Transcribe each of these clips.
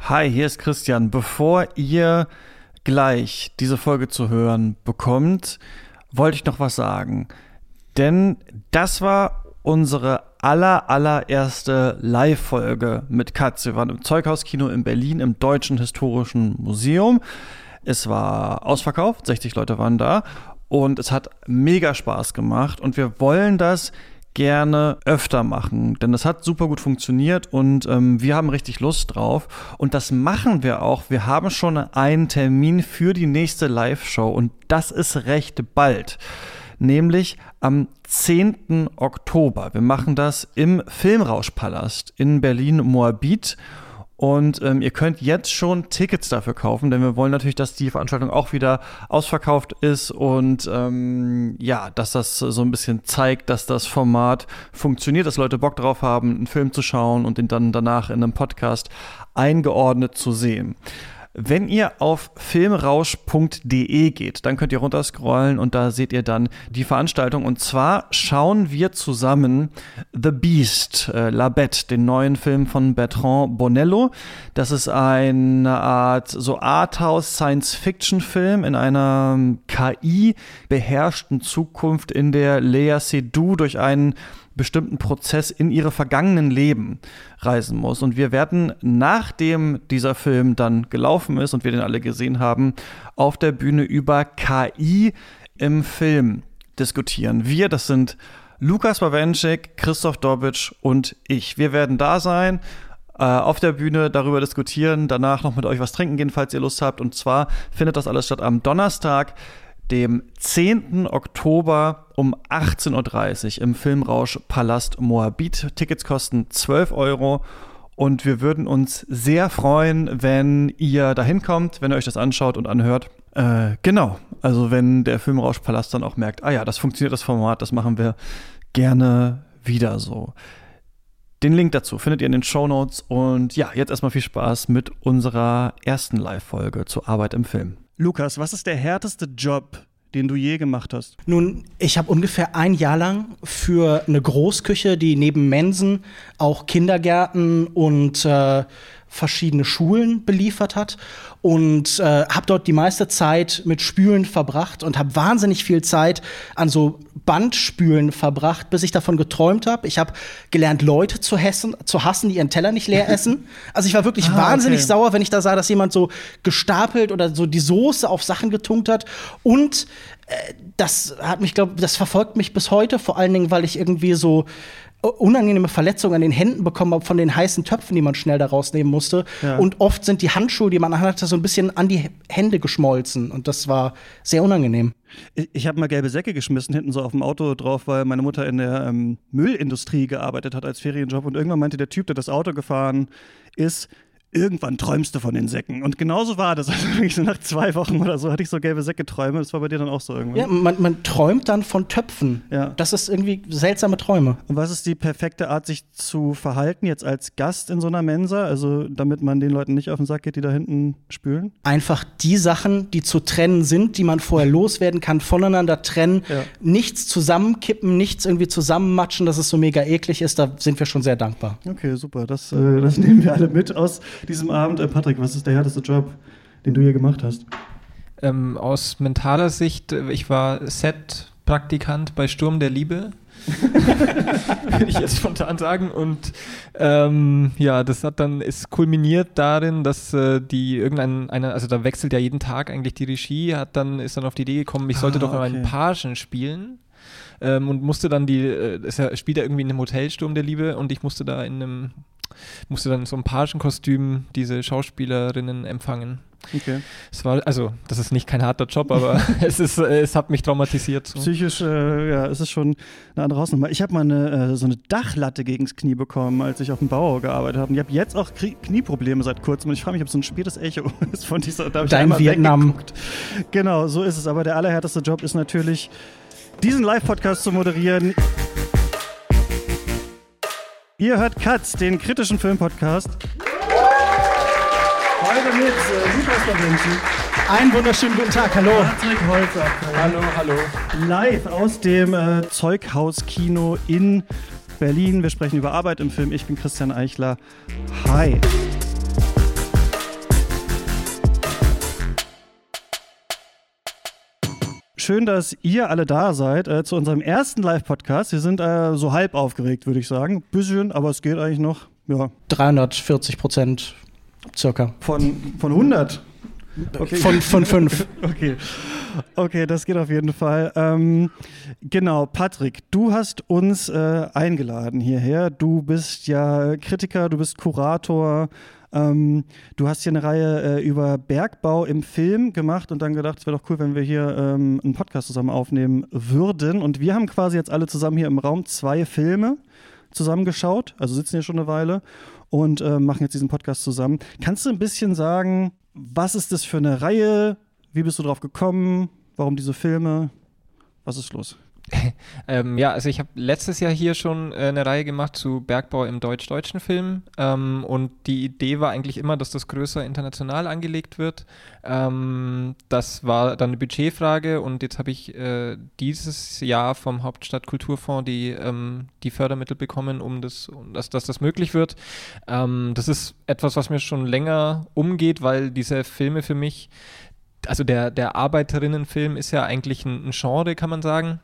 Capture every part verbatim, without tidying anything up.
Hi, hier ist Christian. Bevor ihr gleich diese Folge zu hören bekommt, wollte ich noch was sagen. Denn das war unsere aller, allererste Live-Folge mit Katz. Wir waren im Zeughauskino in Berlin im Deutschen Historischen Museum. Es war ausverkauft, sechzig Leute waren da und es hat mega Spaß gemacht und wir wollen das gerne öfter machen, denn das hat super gut funktioniert und ähm, wir haben richtig Lust drauf und das machen wir auch. Wir haben schon einen Termin für die nächste Live-Show und das ist recht bald, nämlich am zehnten Oktober. Wir machen das im Filmrauschpalast in Berlin-Moabit. Und ähm, ihr könnt jetzt schon Tickets dafür kaufen, denn wir wollen natürlich, dass die Veranstaltung auch wieder ausverkauft ist und ähm, ja, dass das so ein bisschen zeigt, dass das Format funktioniert, dass Leute Bock drauf haben, einen Film zu schauen und den dann danach in einem Podcast eingeordnet zu sehen. Wenn ihr auf filmrausch punkt de geht, dann könnt ihr runterscrollen und da seht ihr dann die Veranstaltung. Und zwar schauen wir zusammen The Beast, äh, La Bête, den neuen Film von Bertrand Bonello. Das ist eine Art so Arthouse-Science-Fiction-Film in einer K I-beherrschten Zukunft, in der Léa Seydoux durch einen bestimmten Prozess in ihre vergangenen Leben reisen muss. Und wir werden, nachdem dieser Film dann gelaufen ist und wir den alle gesehen haben, auf der Bühne über K I im Film diskutieren. Wir, das sind Lukas Bawenschik, Christoph Dobitsch und ich. Wir werden da sein, äh, auf der Bühne darüber diskutieren, danach noch mit euch was trinken gehen, falls ihr Lust habt. Und zwar findet das alles statt am Donnerstag, dem zehnten Oktober um achtzehn Uhr dreißig im Filmrauschpalast Moabit. Tickets kosten zwölf Euro und wir würden uns sehr freuen, wenn ihr da hinkommt, wenn ihr euch das anschaut und anhört. Äh, genau, also wenn der Filmrauschpalast dann auch merkt, ah ja, das funktioniert, das Format, das machen wir gerne wieder so. Den Link dazu findet ihr in den Shownotes und ja, jetzt erstmal viel Spaß mit unserer ersten Live-Folge zur Arbeit im Film. Lukas, was ist der härteste Job, den du je gemacht hast? Nun, ich habe ungefähr ein Jahr lang für eine Großküche, die neben Mensen auch Kindergärten und äh, verschiedene Schulen beliefert hat und äh, habe dort die meiste Zeit mit Spülen verbracht und habe wahnsinnig viel Zeit an so Bandspülen verbracht, bis ich davon geträumt habe. Ich habe gelernt, Leute zu hassen, zu hassen, die ihren Teller nicht leer essen. Also ich war wirklich ah, wahnsinnig okay. sauer, wenn ich da sah, dass jemand so gestapelt oder so die Soße auf Sachen getunkt hat. Und äh, das hat mich, glaube das verfolgt mich bis heute, vor allen Dingen, weil ich irgendwie so unangenehme Verletzungen an den Händen bekommen habe von den heißen Töpfen, die man schnell da rausnehmen musste. Ja. Und oft sind die Handschuhe, die man hatte, so ein bisschen an die Hände geschmolzen. Und das war sehr unangenehm. Ich, ich habe mal gelbe Säcke geschmissen, hinten so auf dem Auto drauf, weil meine Mutter in der ähm, Müllindustrie gearbeitet hat als Ferienjob. Und irgendwann meinte der Typ, der das Auto gefahren ist, irgendwann träumst du von den Säcken. Und genauso war das. Also wirklich so nach zwei Wochen oder so hatte ich so gelbe Säcke-Träume. Das war bei dir dann auch so irgendwann. Ja, man, man träumt dann von Töpfen. Ja. Das ist irgendwie seltsame Träume. Und was ist die perfekte Art, sich zu verhalten jetzt als Gast in so einer Mensa? Also damit man den Leuten nicht auf den Sack geht, die da hinten spülen? Einfach die Sachen, die zu trennen sind, die man vorher loswerden kann, voneinander trennen. Ja. Nichts zusammenkippen, nichts irgendwie zusammenmatschen, dass es so mega eklig ist. Da sind wir schon sehr dankbar. Okay, super. Das, äh, das nehmen wir alle mit aus diesem Abend. Äh, Patrick, was ist der härteste Job, den du hier gemacht hast? Ähm, aus mentaler Sicht, ich war Set-Praktikant bei Sturm der Liebe. Würde ich jetzt spontan sagen. Und ähm, ja, das hat dann, ist kulminiert darin, dass äh, die irgendein, eine, also da wechselt ja jeden Tag eigentlich die Regie, hat dann, ist dann auf die Idee gekommen, ich sollte ah, doch mal okay. einen Pagen spielen. Ähm, und musste dann die, äh, es spielt ja irgendwie in einem Hotel Sturm der Liebe und ich musste da in einem, musste dann so ein Pagenkostüm diese Schauspielerinnen empfangen. Okay. Es war, also, das ist nicht kein harter Job, aber es ist, es hat mich traumatisiert. So. Psychisch, äh, ja, es ist schon eine andere Hausnummer. Ich habe mal eine, äh, so eine Dachlatte gegens Knie bekommen, als ich auf dem Bauer gearbeitet habe. Und ich habe jetzt auch Krie- Knieprobleme seit kurzem. Und ich frage mich, ob so ein spätes Echo ist von dieser, da habe ich Dein Vietnam. Genau, so ist es. Aber der allerhärteste Job ist natürlich, diesen Live-Podcast zu moderieren. Ihr hört Katz, den kritischen Film-Podcast. Heute mit äh, Lukas Bawenschik. Einen wunderschönen guten Tag, hallo. Patrick Holzer. Hallo, hallo. Live aus dem äh, Zeughauskino in Berlin. Wir sprechen über Arbeit im Film. Ich bin Christian Eichler. Hi. schön, dass ihr alle da seid äh, zu unserem ersten Live-Podcast. Wir sind äh, so halb aufgeregt, würde ich sagen. Bisschen, aber es geht eigentlich noch. Ja. dreihundertvierzig Prozent circa. Von, von hundert? Okay. Von, von fünf. Okay. Okay, das geht auf jeden Fall. Ähm, genau, Patrick, du hast uns äh, eingeladen hierher. Du bist ja Kritiker, du bist Kurator. Ähm, du hast hier eine Reihe äh, über Bergbau im Film gemacht und dann gedacht, es wäre doch cool, wenn wir hier ähm, einen Podcast zusammen aufnehmen würden. Und wir haben quasi jetzt alle zusammen hier im Raum zwei Filme zusammengeschaut, also sitzen hier schon eine Weile und äh, machen jetzt diesen Podcast zusammen. Kannst du ein bisschen sagen, was ist das für eine Reihe? Wie bist du drauf gekommen? Warum diese Filme? Was ist los? ähm, ja, also ich habe letztes Jahr hier schon äh, eine Reihe gemacht zu Bergbau im deutsch-deutschen Film ähm, und die Idee war eigentlich immer, dass das größer international angelegt wird. Ähm, das war dann eine Budgetfrage und jetzt habe ich äh, dieses Jahr vom Hauptstadtkulturfonds die, ähm, die Fördermittel bekommen, um das, um das, dass das möglich wird. Ähm, das ist etwas, was mir schon länger umgeht, weil diese Filme für mich, also der, der Arbeiterinnenfilm ist ja eigentlich ein, ein Genre, kann man sagen.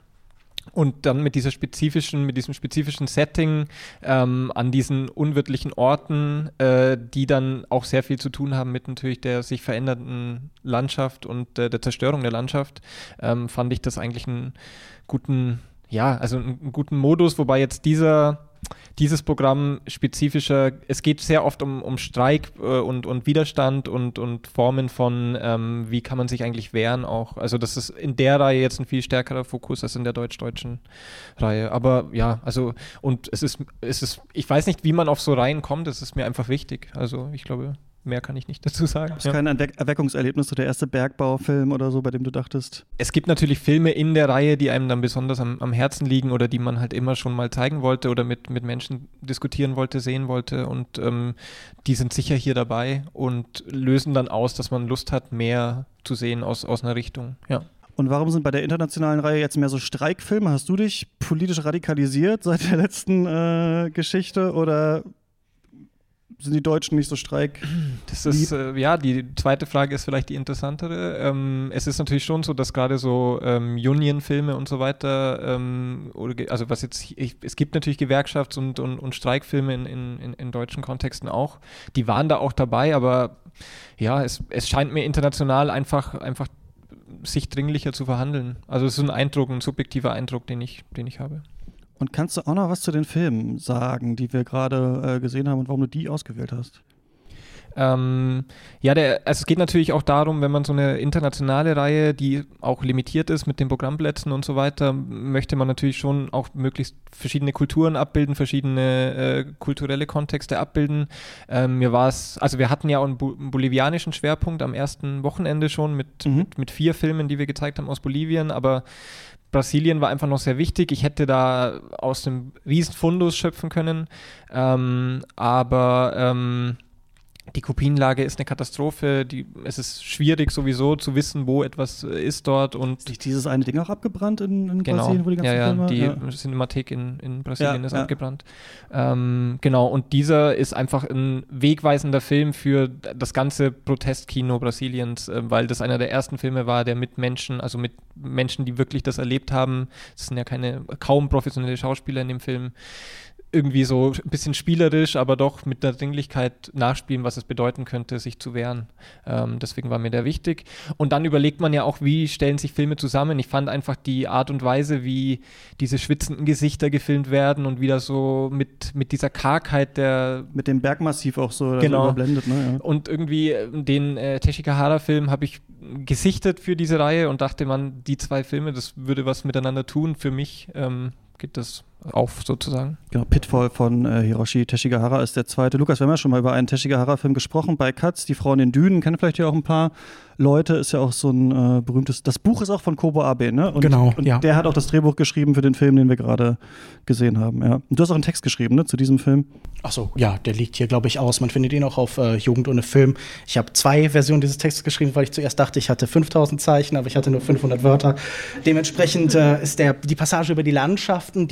Und dann mit dieser spezifischen, mit diesem spezifischen Setting ähm, an diesen unwirtlichen Orten, äh, die dann auch sehr viel zu tun haben mit natürlich der sich verändernden Landschaft und äh, der Zerstörung der Landschaft, ähm, fand ich das eigentlich einen guten, ja, also einen guten Modus, wobei jetzt dieser Dieses Programm spezifischer, es geht sehr oft um, um Streik äh, und, und Widerstand und, und Formen von, ähm, wie kann man sich eigentlich wehren auch. Also das ist in der Reihe jetzt ein viel stärkerer Fokus als in der deutsch-deutschen Reihe. Aber ja, also und es ist, es ist, ich weiß nicht, wie man auf so Reihen kommt, das ist mir einfach wichtig. Also ich glaube, mehr kann ich nicht dazu sagen. Ist ja. Kein Erweck- Erweckungserlebnis, so der erste Bergbaufilm oder so, bei dem du dachtest? Es gibt natürlich Filme in der Reihe, die einem dann besonders am, am Herzen liegen oder die man halt immer schon mal zeigen wollte oder mit, mit Menschen diskutieren wollte, sehen wollte und ähm, die sind sicher hier dabei und lösen dann aus, dass man Lust hat, mehr zu sehen aus, aus einer Richtung, ja. Und warum sind bei der internationalen Reihe jetzt mehr so Streikfilme? Hast du dich politisch radikalisiert seit der letzten äh, Geschichte oder sind die Deutschen nicht so streik? Das ist, äh, ja, die zweite Frage ist vielleicht die interessantere. Ähm, es ist natürlich schon so, dass gerade so ähm, Union-Filme und so weiter, ähm, oder, also was jetzt, ich, es gibt natürlich Gewerkschafts- und, und, und Streikfilme in, in, in deutschen Kontexten auch. Die waren da auch dabei, aber ja, es, es scheint mir international einfach, einfach sich dringlicher zu verhandeln. Also es ist ein Eindruck, ein subjektiver Eindruck, den ich, den ich habe. Und kannst du auch noch was zu den Filmen sagen, die wir gerade äh, gesehen haben und warum du die ausgewählt hast? Ähm, ja, der, also es geht natürlich auch darum, wenn man so eine internationale Reihe, die auch limitiert ist mit den Programmplätzen und so weiter, möchte man natürlich schon auch möglichst verschiedene Kulturen abbilden, verschiedene äh, kulturelle Kontexte abbilden. Ähm, mir war es, also wir hatten ja auch einen, Bo- einen bolivianischen Schwerpunkt am ersten Wochenende schon mit, mhm. mit, mit vier Filmen, die wir gezeigt haben aus Bolivien, aber Brasilien war einfach noch sehr wichtig. Ich hätte da aus dem Riesenfundus schöpfen können, ähm, aber ähm, die Kopienlage ist eine Katastrophe. Die, es ist schwierig sowieso zu wissen, wo etwas ist dort. Und ist nicht dieses eine Ding auch abgebrannt in, in genau, Brasilien, wo die ganzen ja, ja, Filme? die ja. Cinemathek in, in Brasilien ja, ist ja. abgebrannt. Ähm, genau, und dieser ist einfach ein wegweisender Film für das ganze Protestkino Brasiliens, äh, weil das einer der ersten Filme war, der mit Menschen, also mit Menschen, die wirklich das erlebt haben, es sind ja keine, kaum professionelle Schauspieler in dem Film, irgendwie so ein bisschen spielerisch, aber doch mit der Dringlichkeit nachspielen, was es bedeuten könnte, sich zu wehren. Ähm, deswegen war mir der wichtig. Und dann überlegt man ja auch, wie stellen sich Filme zusammen. Ich fand einfach die Art und Weise, wie diese schwitzenden Gesichter gefilmt werden und wieder so mit, mit dieser Kargheit der... Mit dem Bergmassiv auch so, genau. so überblendet. Ne? Ja. Und irgendwie den äh, Teshikahara-Film habe ich gesichtet für diese Reihe und dachte, man, die zwei Filme, das würde was miteinander tun. Für mich ähm, geht das auf, sozusagen. Genau, Pitfall von äh, Hiroshi Teshigahara ist der zweite. Lukas, wir haben ja schon mal über einen Teshigahara-Film gesprochen bei Katz, Die Frau in den Dünen, kennen vielleicht ja auch ein paar Leute, ist ja auch so ein äh, berühmtes, das Buch ist auch von Kobo Abe, ne? Und, genau, und ja. Der hat auch das Drehbuch geschrieben für den Film, den wir gerade gesehen haben, ja. Und du hast auch einen Text geschrieben, ne, zu diesem Film? Ach so, ja, der liegt hier, glaube ich, aus. Man findet ihn auch auf äh, Jugend ohne Film. Ich habe zwei Versionen dieses Textes geschrieben, weil ich zuerst dachte, ich hatte fünftausend Zeichen, aber ich hatte nur fünfhundert Wörter. Dementsprechend äh, ist der, die Passage über die Landschaften, die mir hier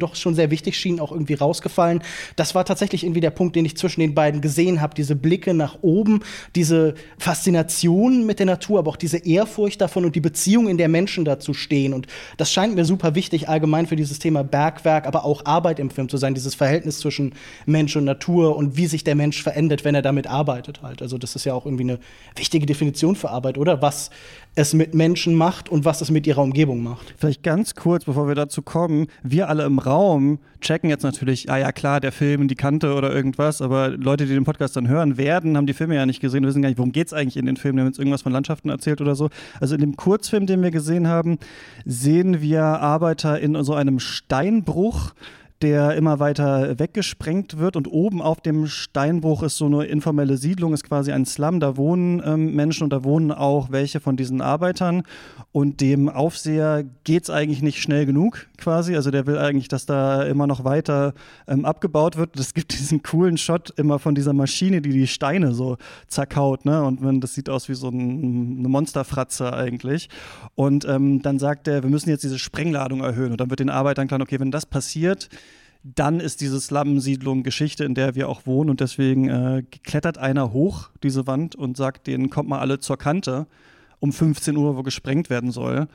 doch schon sehr wichtig schien, auch irgendwie rausgefallen. Das war tatsächlich irgendwie der Punkt, den ich zwischen den beiden gesehen habe. Diese Blicke nach oben, diese Faszination mit der Natur, aber auch diese Ehrfurcht davon und die Beziehung, in der Menschen dazu stehen. Und das scheint mir super wichtig allgemein für dieses Thema Bergwerk, aber auch Arbeit im Film zu sein. Dieses Verhältnis zwischen Mensch und Natur und wie sich der Mensch verändert, wenn er damit arbeitet halt. Also das ist ja auch irgendwie eine wichtige Definition für Arbeit, oder? Was es mit Menschen macht und was es mit ihrer Umgebung macht. Vielleicht ganz kurz, bevor wir dazu kommen, wir alle im Raum checken jetzt natürlich, ah ja klar, der Film, die Kante oder irgendwas, aber Leute, die den Podcast dann hören werden, haben die Filme ja nicht gesehen, wissen gar nicht, worum geht's eigentlich in den Filmen, die haben jetzt irgendwas von Landschaften erzählt oder so. Also in dem Kurzfilm, den wir gesehen haben, sehen wir Arbeiter in so einem Steinbruch, der immer weiter weggesprengt wird und oben auf dem Steinbruch ist so eine informelle Siedlung, ist quasi ein Slum, da wohnen ähm, Menschen und da wohnen auch welche von diesen Arbeitern und dem Aufseher geht's eigentlich nicht schnell genug quasi, also der will eigentlich, dass da immer noch weiter ähm, abgebaut wird. Es gibt diesen coolen Shot immer von dieser Maschine, die die Steine so zerkaut, ne, und man, das sieht aus wie so ein, eine Monsterfratze eigentlich und ähm, dann sagt er, wir müssen jetzt diese Sprengladung erhöhen und dann wird den Arbeitern klar, okay, wenn das passiert, dann ist diese Slum-Siedlung Geschichte, in der wir auch wohnen und deswegen äh, klettert einer hoch, diese Wand, und sagt denen, kommt mal alle zur Kante um fünfzehn Uhr, wo gesprengt werden soll.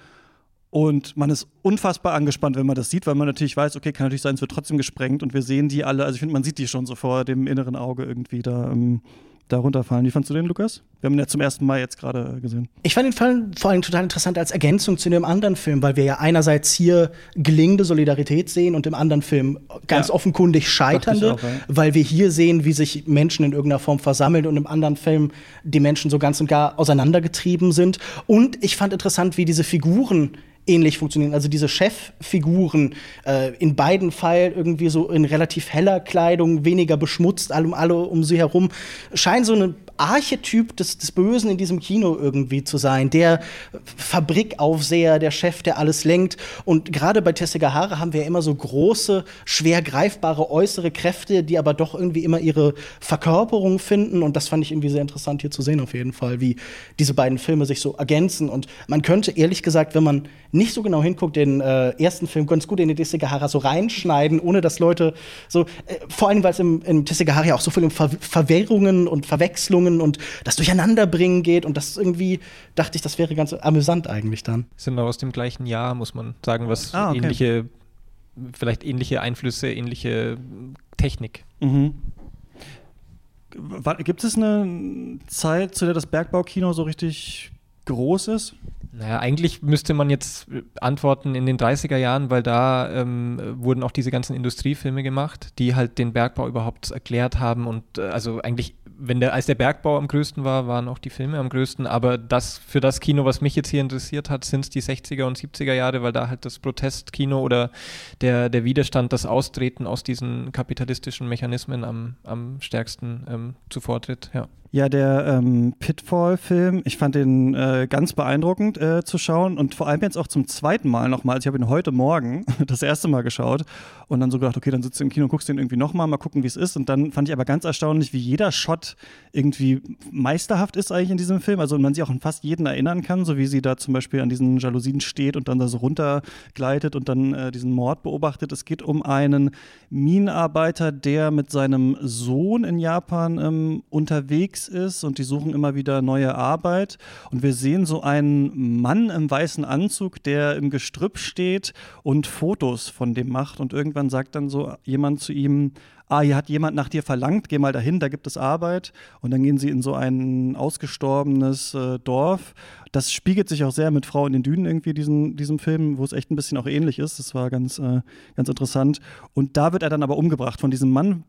Und man ist unfassbar angespannt, wenn man das sieht, weil man natürlich weiß, okay, kann natürlich sein, es wird trotzdem gesprengt und wir sehen die alle, also ich finde, man sieht die schon so vor dem inneren Auge irgendwie da, ähm, da runterfallen. Wie fandst du den, Lukas? Wir haben ihn ja zum ersten Mal jetzt gerade gesehen. Ich fand den Fall vor allem total interessant als Ergänzung zu dem anderen Film, weil wir ja einerseits hier gelingende Solidarität sehen und im anderen Film ganz ja. offenkundig scheiternde, auch, ja. weil wir hier sehen, wie sich Menschen in irgendeiner Form versammeln und im anderen Film die Menschen so ganz und gar auseinandergetrieben sind. Und ich fand interessant, wie diese Figuren ähnlich funktionieren. Also diese Cheffiguren äh, in beiden Fällen irgendwie so in relativ heller Kleidung, weniger beschmutzt, alle um, alle um sie herum, scheinen so ein Archetyp des, des Bösen in diesem Kino irgendwie zu sein. Der Fabrikaufseher, der Chef, der alles lenkt. Und gerade bei Tessagahara haben wir ja immer so große, schwer greifbare äußere Kräfte, die aber doch irgendwie immer ihre Verkörperung finden. Und das fand ich irgendwie sehr interessant hier zu sehen auf jeden Fall, wie diese beiden Filme sich so ergänzen. Und man könnte ehrlich gesagt, wenn man nicht so genau hinguckt, den äh, ersten Film ganz gut in die Tessagahara so reinschneiden, ohne dass Leute so, äh, vor allem, weil es im, im Tessagahara ja auch so viel um Ver Verwirrungen und Verwechslungen und das Durcheinanderbringen geht und das irgendwie, dachte ich, das wäre ganz amüsant eigentlich dann. Sind noch aus dem gleichen Jahr, muss man sagen, was ah, okay. ähnliche, vielleicht ähnliche Einflüsse, ähnliche Technik. Mhm. Gibt es eine Zeit, zu der das Bergbaukino so richtig groß ist? Naja, eigentlich müsste man jetzt antworten in den dreißiger Jahren, weil da ähm, wurden auch diese ganzen Industriefilme gemacht, die halt den Bergbau überhaupt erklärt haben und äh, also eigentlich, wenn der, als der Bergbau am größten war, waren auch die Filme am größten, aber das für das Kino, was mich jetzt hier interessiert hat, sind es die sechziger und siebziger Jahre, weil da halt das Protestkino oder der, der Widerstand, das Austreten aus diesen kapitalistischen Mechanismen am, am stärksten ähm, zuvortritt, ja. Ja, der ähm, Pitfall-Film, ich fand den äh, ganz beeindruckend äh, zu schauen und vor allem jetzt auch zum zweiten Mal nochmal. Also ich habe ihn heute Morgen das erste Mal geschaut und dann so gedacht, okay, dann sitzt du im Kino und guckst den irgendwie nochmal, mal gucken, wie es ist. Und dann fand ich aber ganz erstaunlich, wie jeder Shot irgendwie meisterhaft ist eigentlich in diesem Film. Also man sich auch an fast jeden erinnern kann, so wie sie da zum Beispiel an diesen Jalousien steht und dann da so runtergleitet und dann äh, diesen Mord beobachtet. Es geht um einen Minenarbeiter, der mit seinem Sohn in Japan ähm, unterwegs ist und die suchen immer wieder neue Arbeit und wir sehen so einen Mann im weißen Anzug, der im Gestrüpp steht und Fotos von dem macht und irgendwann sagt dann so jemand zu ihm, ah, hier hat jemand nach dir verlangt, geh mal dahin, da gibt es Arbeit und dann gehen sie in so ein ausgestorbenes äh, Dorf. Das spiegelt sich auch sehr mit Frau in den Dünen irgendwie, diesen, diesem Film, wo es echt ein bisschen auch ähnlich ist. Das war ganz, äh, ganz interessant und da wird er dann aber umgebracht von diesem Mann,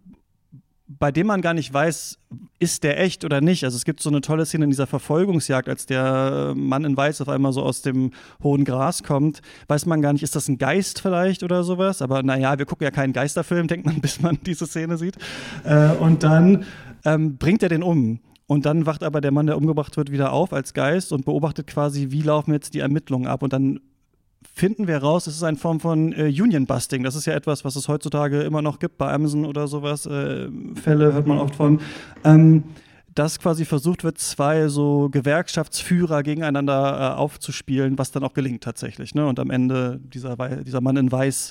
bei dem man gar nicht weiß, ist der echt oder nicht. Also es gibt so eine tolle Szene in dieser Verfolgungsjagd, als der Mann in Weiß auf einmal so aus dem hohen Gras kommt, weiß man gar nicht, ist das ein Geist vielleicht oder sowas? Aber naja, wir gucken ja keinen Geisterfilm, denkt man, bis man diese Szene sieht. Äh, und dann ähm, bringt er den um. Und dann wacht aber der Mann, der umgebracht wird, wieder auf als Geist und beobachtet quasi, wie laufen jetzt die Ermittlungen ab. Und dann finden wir raus, es ist eine Form von äh, Union-Busting. Das ist ja etwas, was es heutzutage immer noch gibt, bei Amazon oder sowas. Äh, Fälle hört man oft von. Ähm, dass quasi versucht wird, zwei so Gewerkschaftsführer gegeneinander äh, aufzuspielen, was dann auch gelingt tatsächlich. Ne? Und am Ende dieser, dieser Mann in Weiß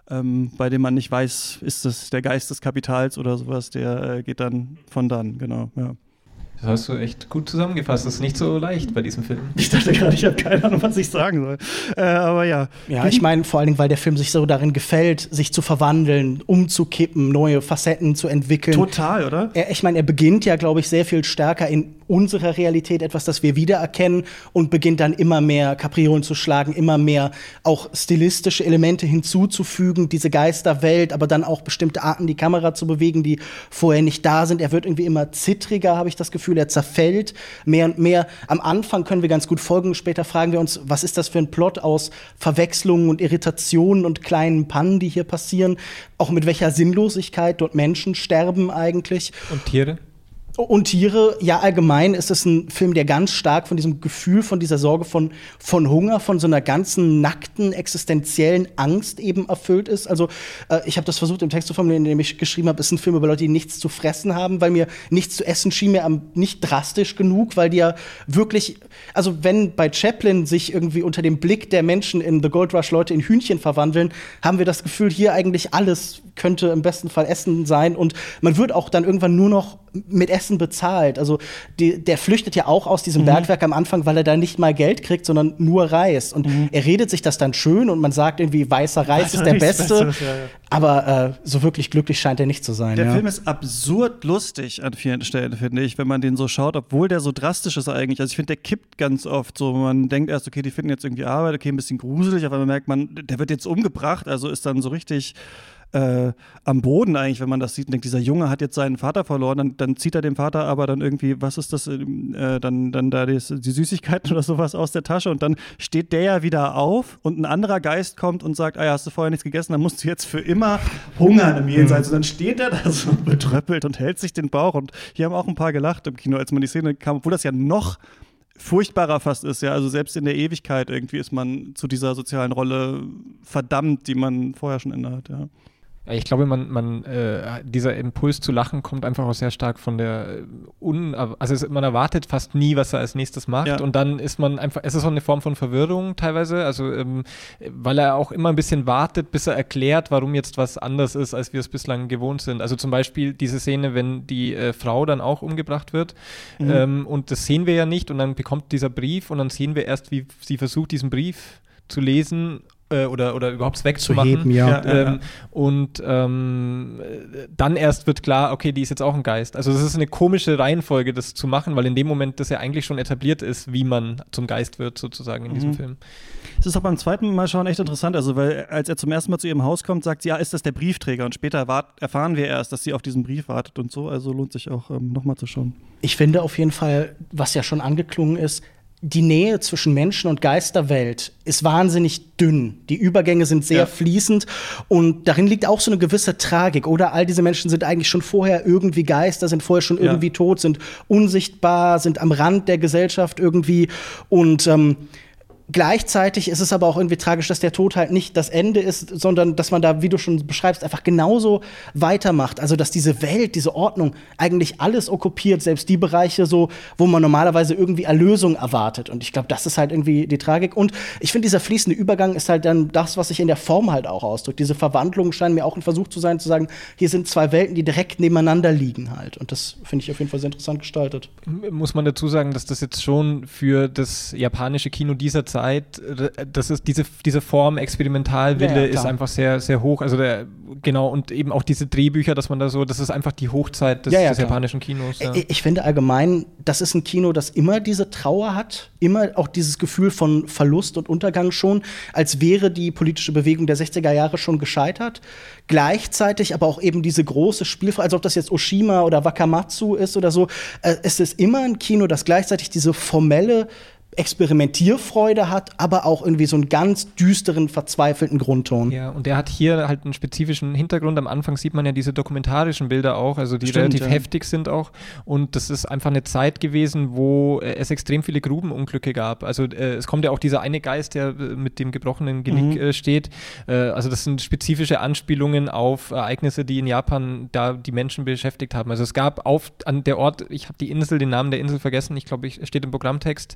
ähm, bei dem man nicht weiß, ist das der Geist des Kapitals oder sowas, der äh, geht dann von dann, genau, ja. Das hast du echt gut zusammengefasst. Das ist nicht so leicht bei diesem Film. Ich dachte gerade, ich habe keine Ahnung, was ich sagen soll. Äh, aber ja. Ja, ich meine vor allen Dingen, weil der Film sich so darin gefällt, sich zu verwandeln, umzukippen, neue Facetten zu entwickeln. Total, oder? Er, ich meine, er beginnt ja, glaube ich, sehr viel stärker in unserer Realität, etwas, das wir wiedererkennen, und beginnt dann immer mehr Kapriolen zu schlagen, immer mehr auch stilistische Elemente hinzuzufügen, diese Geisterwelt, aber dann auch bestimmte Arten, die Kamera zu bewegen, die vorher nicht da sind. Er wird irgendwie immer zittriger, habe ich das Gefühl. Er zerfällt mehr und mehr. Am Anfang können wir ganz gut folgen, später fragen wir uns, was ist das für ein Plot aus Verwechslungen und Irritationen und kleinen Pannen, die hier passieren, auch mit welcher Sinnlosigkeit dort Menschen sterben eigentlich. Und Tiere? Und Tiere, ja, allgemein ist es ein Film, der ganz stark von diesem Gefühl, von dieser Sorge von, von Hunger, von so einer ganzen nackten, existenziellen Angst eben erfüllt ist. Also äh, ich habe das versucht im Text zu formulieren, in dem ich geschrieben habe, ist ein Film über Leute, die nichts zu fressen haben, weil mir nichts zu essen schien mir am, nicht drastisch genug, weil die ja wirklich, also wenn bei Chaplin sich irgendwie unter dem Blick der Menschen in The Gold Rush Leute in Hühnchen verwandeln, haben wir das Gefühl, hier eigentlich alles könnte im besten Fall Essen sein, und man wird auch dann irgendwann nur noch mit Essen bezahlt. Also die, der flüchtet ja auch aus diesem mhm. Bergwerk am Anfang, weil er da nicht mal Geld kriegt, sondern nur Reis. Und mhm. er redet sich das dann schön und man sagt irgendwie, weißer Reis weißer ist der Beste. Besseres, ja, ja. Aber äh, so wirklich glücklich scheint er nicht zu sein. Der ja. Film ist absurd lustig an vielen Stellen, finde ich, wenn man den so schaut, obwohl der so drastisch ist eigentlich. Also ich finde, der kippt ganz oft so. Man denkt erst, okay, die finden jetzt irgendwie Arbeit, okay, ein bisschen gruselig, aber man merkt, man, der wird jetzt umgebracht, also ist dann so richtig Äh, am Boden eigentlich, wenn man das sieht und denkt, dieser Junge hat jetzt seinen Vater verloren, dann, dann zieht er dem Vater aber dann irgendwie, was ist das, äh, dann, dann da die, die Süßigkeiten oder sowas aus der Tasche, und dann steht der ja wieder auf und ein anderer Geist kommt und sagt, ah ja, hast du vorher nichts gegessen, dann musst du jetzt für immer hungern im Jenseits. Und dann steht er da so betröppelt und hält sich den Bauch, und hier haben auch ein paar gelacht im Kino, als man die Szene kam, obwohl das ja noch furchtbarer fast ist, ja, also selbst in der Ewigkeit irgendwie ist man zu dieser sozialen Rolle verdammt, die man vorher schon innehat, ja. Ich glaube, man, man, äh, dieser Impuls zu lachen kommt einfach auch sehr stark von der Un, also es, man erwartet fast nie, was er als nächstes macht, ja. Und dann ist man einfach, es ist auch eine Form von Verwirrung teilweise, also ähm, weil er auch immer ein bisschen wartet, bis er erklärt, warum jetzt was anders ist, als wir es bislang gewohnt sind. Also zum Beispiel diese Szene, wenn die äh, Frau dann auch umgebracht wird, mhm. ähm, und das sehen wir ja nicht, und dann bekommt dieser Brief und dann sehen wir erst, wie sie versucht, diesen Brief zu lesen oder, oder überhaupt wegzumachen. Zu heben, ja. ähm, ja, ja. Und ähm, dann erst wird klar, okay, die ist jetzt auch ein Geist. Also das ist eine komische Reihenfolge, das zu machen, weil in dem Moment das ja eigentlich schon etabliert ist, wie man zum Geist wird, sozusagen in mhm. diesem Film. Es ist auch beim zweiten Mal schauen echt interessant, also weil als er zum ersten Mal zu ihrem Haus kommt, sagt sie, ja, ist das der Briefträger, und später wart, erfahren wir erst, dass sie auf diesen Brief wartet und so, also lohnt sich auch ähm, nochmal zu schauen. Ich finde auf jeden Fall, was ja schon angeklungen ist, die Nähe zwischen Menschen und Geisterwelt ist wahnsinnig dünn. Die Übergänge sind sehr ja. fließend, und darin liegt auch so eine gewisse Tragik. Oder all diese Menschen sind eigentlich schon vorher irgendwie Geister, sind vorher schon irgendwie ja. tot, sind unsichtbar, sind am Rand der Gesellschaft irgendwie, und ähm, gleichzeitig ist es aber auch irgendwie tragisch, dass der Tod halt nicht das Ende ist, sondern dass man da, wie du schon beschreibst, einfach genauso weitermacht. Also, dass diese Welt, diese Ordnung eigentlich alles okkupiert, selbst die Bereiche so, wo man normalerweise irgendwie Erlösung erwartet. Und ich glaube, das ist halt irgendwie die Tragik. Und ich finde, dieser fließende Übergang ist halt dann das, was sich in der Form halt auch ausdrückt. Diese Verwandlung scheint mir auch ein Versuch zu sein, zu sagen, hier sind zwei Welten, die direkt nebeneinander liegen halt. Und das finde ich auf jeden Fall sehr interessant gestaltet. Muss man dazu sagen, dass das jetzt schon für das japanische Kino dieser Zeit Zeit, das ist diese, diese Form Experimentalwille ja, ja, ist einfach sehr, sehr hoch. Also der, genau, und eben auch diese Drehbücher, dass man da so, das ist einfach die Hochzeit des, ja, ja, des japanischen Kinos. Ja. Ich, ich finde allgemein, das ist ein Kino, das immer diese Trauer hat, immer auch dieses Gefühl von Verlust und Untergang schon, als wäre die politische Bewegung der sechziger Jahre schon gescheitert. Gleichzeitig aber auch eben diese große Spielfreude, als ob das jetzt Oshima oder Wakamatsu ist oder so. Äh, es ist immer ein Kino, das gleichzeitig diese formelle Experimentierfreude hat, aber auch irgendwie so einen ganz düsteren, verzweifelten Grundton. Ja, und der hat hier halt einen spezifischen Hintergrund. Am Anfang sieht man ja diese dokumentarischen Bilder auch, also die Stimmt, relativ ja. heftig sind auch. Und das ist einfach eine Zeit gewesen, wo äh, es extrem viele Grubenunglücke gab. Also äh, es kommt ja auch dieser eine Geist, der äh, mit dem gebrochenen Genick mhm. äh, steht. Äh, also das sind spezifische Anspielungen auf Ereignisse, die in Japan da die Menschen beschäftigt haben. Also es gab auf an der Ort, ich habe die Insel, den Namen der Insel vergessen, ich glaube, es steht im Programmtext, äh,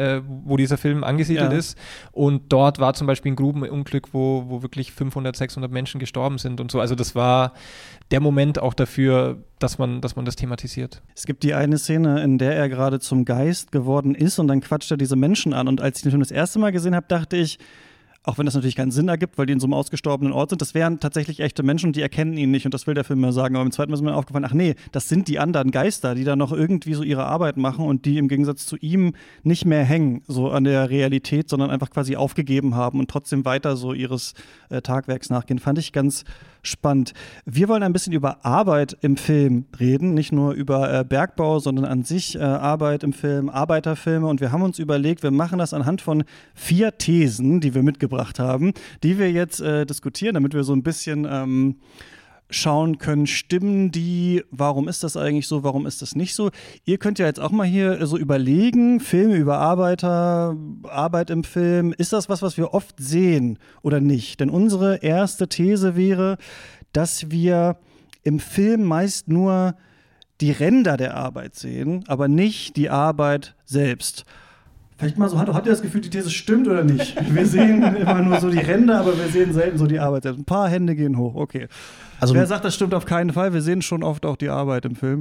äh, wo dieser Film angesiedelt Ja. ist. Und dort war zum Beispiel ein Grubenunglück, wo, wo wirklich fünfhundert, sechshundert Menschen gestorben sind und so. Also das war der Moment auch dafür, dass man, dass man das thematisiert. Es gibt die eine Szene, in der er gerade zum Geist geworden ist und dann quatscht er diese Menschen an. Und als ich den Film das erste Mal gesehen habe, dachte ich, auch wenn das natürlich keinen Sinn ergibt, weil die in so einem ausgestorbenen Ort sind, das wären tatsächlich echte Menschen und die erkennen ihn nicht und das will der Film ja sagen. Aber im zweiten Mal ist mir aufgefallen, ach nee, das sind die anderen Geister, die da noch irgendwie so ihre Arbeit machen und die im Gegensatz zu ihm nicht mehr hängen, so an der Realität, sondern einfach quasi aufgegeben haben und trotzdem weiter so ihres äh, Tagwerks nachgehen. Fand ich ganz spannend. Wir wollen ein bisschen über Arbeit im Film reden, nicht nur über äh, Bergbau, sondern an sich äh, Arbeit im Film, Arbeiterfilme und wir haben uns überlegt, wir machen das anhand von vier Thesen, die wir mitgebracht haben, die wir jetzt äh, diskutieren, damit wir so ein bisschen ähm, schauen können, stimmen die, warum ist das eigentlich so, warum ist das nicht so? Ihr könnt ja jetzt auch mal hier so überlegen, Filme über Arbeiter, Arbeit im Film, ist das was, was wir oft sehen oder nicht? Denn unsere erste These wäre, dass wir im Film meist nur die Ränder der Arbeit sehen, aber nicht die Arbeit selbst. Vielleicht mal so, hat, habt ihr das Gefühl, die These stimmt oder nicht? Wir sehen immer nur so die Ränder, aber wir sehen selten so die Arbeit selbst. Ein paar Hände gehen hoch, okay. Also, wer sagt, das stimmt auf keinen Fall? Wir sehen schon oft auch die Arbeit im Film.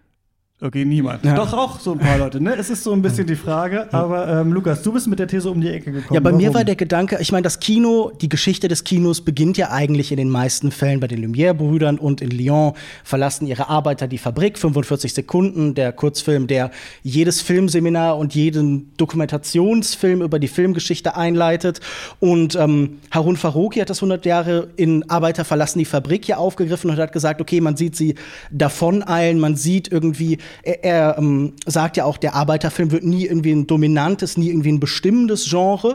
Okay, niemand. Ja. Doch auch so ein paar Leute, ne? Es ist so ein bisschen die Frage. Aber ähm, Lukas, du bist mit der These um die Ecke gekommen. Ja, bei Warum? mir war der Gedanke, ich meine, das Kino, die Geschichte des Kinos beginnt ja eigentlich in den meisten Fällen bei den Lumière-Brüdern und in Lyon verlassen ihre Arbeiter die Fabrik, fünfundvierzig Sekunden, der Kurzfilm, der jedes Filmseminar und jeden Dokumentationsfilm über die Filmgeschichte einleitet. Und ähm, Harun Farroki hat das hundert Jahre in Arbeiter verlassen die Fabrik ja aufgegriffen und hat gesagt, okay, man sieht sie davoneilen, man sieht irgendwie, er, er ähm, sagt ja auch, der Arbeiterfilm wird nie irgendwie ein dominantes, nie irgendwie ein bestimmendes Genre.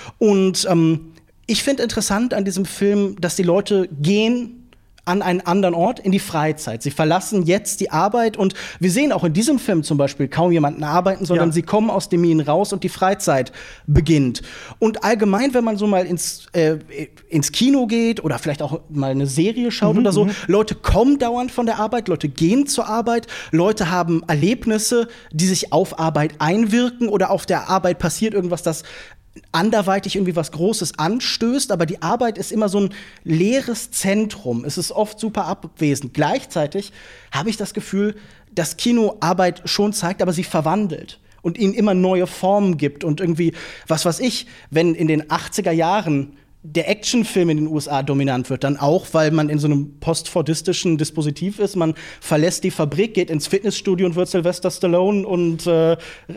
Und ähm, ich finde interessant an diesem Film, dass die Leute gehen an einen anderen Ort, in die Freizeit. Sie verlassen jetzt die Arbeit und wir sehen auch in diesem Film zum Beispiel kaum jemanden arbeiten, sondern ja. sie kommen aus dem Minen raus und die Freizeit beginnt. Und allgemein, wenn man so mal ins, äh, ins Kino geht oder vielleicht auch mal eine Serie schaut mhm, oder so, mhm. Leute kommen dauernd von der Arbeit, Leute gehen zur Arbeit, Leute haben Erlebnisse, die sich auf Arbeit einwirken oder auf der Arbeit passiert irgendwas, das anderweitig irgendwie was Großes anstößt, aber die Arbeit ist immer so ein leeres Zentrum. Es ist oft super abwesend. Gleichzeitig habe ich das Gefühl, dass Kino Arbeit schon zeigt, aber sie verwandelt und ihnen immer neue Formen gibt und irgendwie, was weiß ich, wenn in den achtziger Jahren der Actionfilm in den U S A dominant wird, dann auch, weil man in so einem postfordistischen Dispositiv ist. Man verlässt die Fabrik, geht ins Fitnessstudio und wird Sylvester Stallone und äh,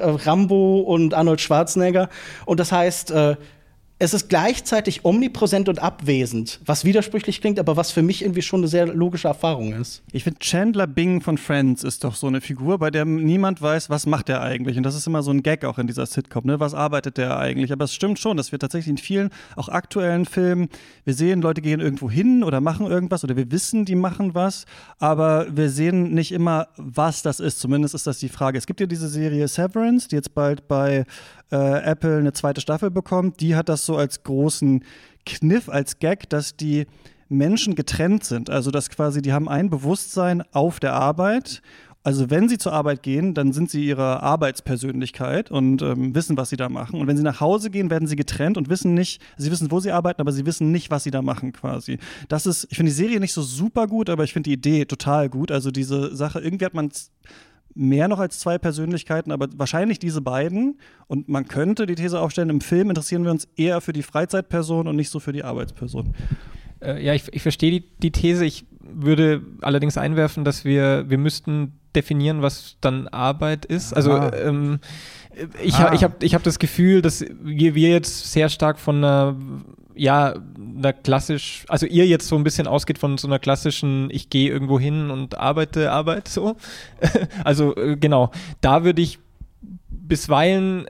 Rambo und Arnold Schwarzenegger. Und das heißt, äh, es ist gleichzeitig omnipräsent und abwesend, was widersprüchlich klingt, aber was für mich irgendwie schon eine sehr logische Erfahrung ist. Ich finde, Chandler Bing von Friends ist doch so eine Figur, bei der niemand weiß, was macht er eigentlich. Und das ist immer so ein Gag auch in dieser Sitcom, ne? Was arbeitet der eigentlich? Aber es stimmt schon, dass wir tatsächlich in vielen, auch aktuellen Filmen, wir sehen, Leute gehen irgendwo hin oder machen irgendwas oder wir wissen, die machen was, aber wir sehen nicht immer, was das ist. Zumindest ist das die Frage. Es gibt ja diese Serie Severance, die jetzt bald bei äh, Apple eine zweite Staffel bekommt. Die hat das so als großen Kniff, als Gag, dass die Menschen getrennt sind. Also dass quasi, die haben ein Bewusstsein auf der Arbeit. Also wenn sie zur Arbeit gehen, dann sind sie ihre Arbeitspersönlichkeit und ähm, wissen, was sie da machen. Und wenn sie nach Hause gehen, werden sie getrennt und wissen nicht, sie wissen, wo sie arbeiten, aber sie wissen nicht, was sie da machen quasi. Das ist, ich finde die Serie nicht so super gut, aber ich finde die Idee total gut. Also diese Sache, irgendwie hat man mehr noch als zwei Persönlichkeiten, aber wahrscheinlich diese beiden. Und man könnte die These aufstellen, im Film interessieren wir uns eher für die Freizeitperson und nicht so für die Arbeitsperson. Äh, ja, ich, ich verstehe die, die These. Ich würde allerdings einwerfen, dass wir, wir müssten definieren, was dann Arbeit ist. Also ah. ähm, ich, ah. ha, ich habe ich hab das Gefühl, dass wir, wir jetzt sehr stark von einer, ja, einer klassisch, also ihr jetzt so ein bisschen ausgeht von so einer klassischen, ich gehe irgendwo hin und arbeite, Arbeit so. Also äh, genau, da würde ich bisweilen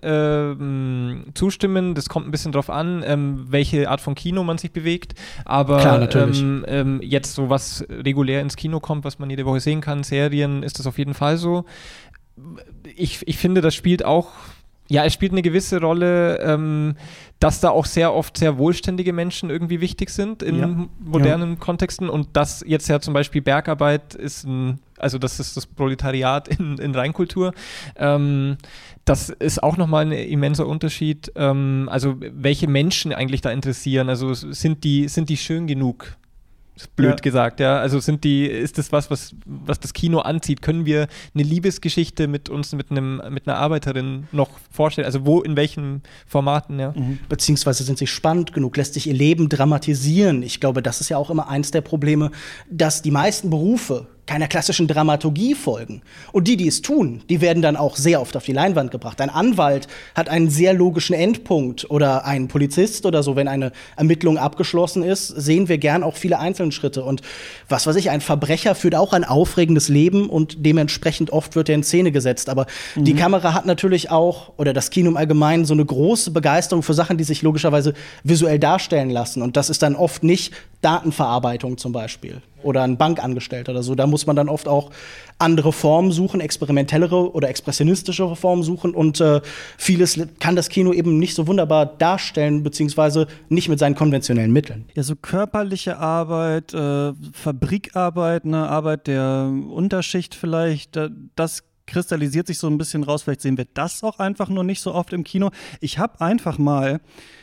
äh, zustimmen. Das kommt ein bisschen drauf an, ähm, welche Art von Kino man sich bewegt. Aber Klar, natürlich. Ähm, ähm, jetzt so was regulär ins Kino kommt, was man jede Woche sehen kann, Serien, ist das auf jeden Fall so. Ich, ich finde, das spielt auch Ja, es spielt eine gewisse Rolle, ähm, dass da auch sehr oft sehr wohlständige Menschen irgendwie wichtig sind in Ja. modernen Ja. Kontexten und das jetzt ja zum Beispiel Bergarbeit ist ein, also das ist das Proletariat in, in Reinkultur. Ähm, das ist auch nochmal ein immenser Unterschied, ähm, also welche Menschen eigentlich da interessieren, also sind die, sind die schön genug? Blöd ja. gesagt, ja. Also sind die, ist das was, was, was das Kino anzieht? Können wir eine Liebesgeschichte mit uns, mit einem, mit einer Arbeiterin noch vorstellen? Also wo, in welchen Formaten, ja? Mhm. Beziehungsweise sind sie spannend genug? Lässt sich ihr Leben dramatisieren? Ich glaube, das ist ja auch immer eins der Probleme, dass die meisten Berufe keiner klassischen Dramaturgie folgen. Und die, die es tun, die werden dann auch sehr oft auf die Leinwand gebracht. Ein Anwalt hat einen sehr logischen Endpunkt oder ein Polizist oder so, wenn eine Ermittlung abgeschlossen ist, sehen wir gern auch viele Einzelschritte. Und was weiß ich, ein Verbrecher führt auch ein aufregendes Leben und dementsprechend oft wird er in Szene gesetzt. Aber mhm. die Kamera hat natürlich auch, oder das Kino im Allgemeinen, so eine große Begeisterung für Sachen, die sich logischerweise visuell darstellen lassen. Und das ist dann oft nicht Datenverarbeitung zum Beispiel oder ein Bankangestellter oder so. Da muss man dann oft auch andere Formen suchen, experimentellere oder expressionistischere Formen suchen. Und äh, vieles kann das Kino eben nicht so wunderbar darstellen, beziehungsweise nicht mit seinen konventionellen Mitteln. Ja, so körperliche Arbeit, äh, Fabrikarbeit, eine Arbeit der Unterschicht vielleicht, das kristallisiert sich so ein bisschen raus. Vielleicht sehen wir das auch einfach nur nicht so oft im Kino. Ich habe einfach mal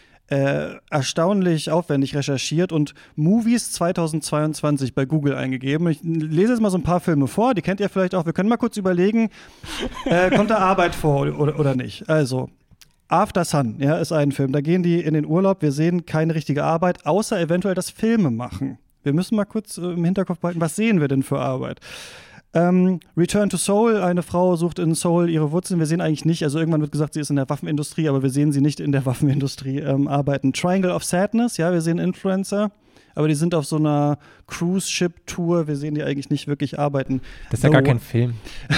Äh, erstaunlich aufwendig recherchiert und Movies zweitausendzweiundzwanzig bei Google eingegeben. Ich lese jetzt mal so ein paar Filme vor, die kennt ihr vielleicht auch. Wir können mal kurz überlegen, äh, kommt da Arbeit vor oder, oder nicht. Also, After Sun, ja, ist ein Film. Da gehen die in den Urlaub, wir sehen keine richtige Arbeit, außer eventuell das Filme machen. Wir müssen mal kurz äh, im Hinterkopf behalten, was sehen wir denn für Arbeit? Ähm, Return to Seoul, eine Frau sucht in Seoul ihre Wurzeln. Wir sehen eigentlich nicht, also irgendwann wird gesagt, sie ist in der Waffenindustrie, aber wir sehen sie nicht in der Waffenindustrie ähm, arbeiten. Triangle of Sadness, ja, wir sehen Influencer, aber die sind auf so einer Cruise-Ship-Tour, wir sehen die eigentlich nicht wirklich arbeiten. Das ist ja gar kein Film.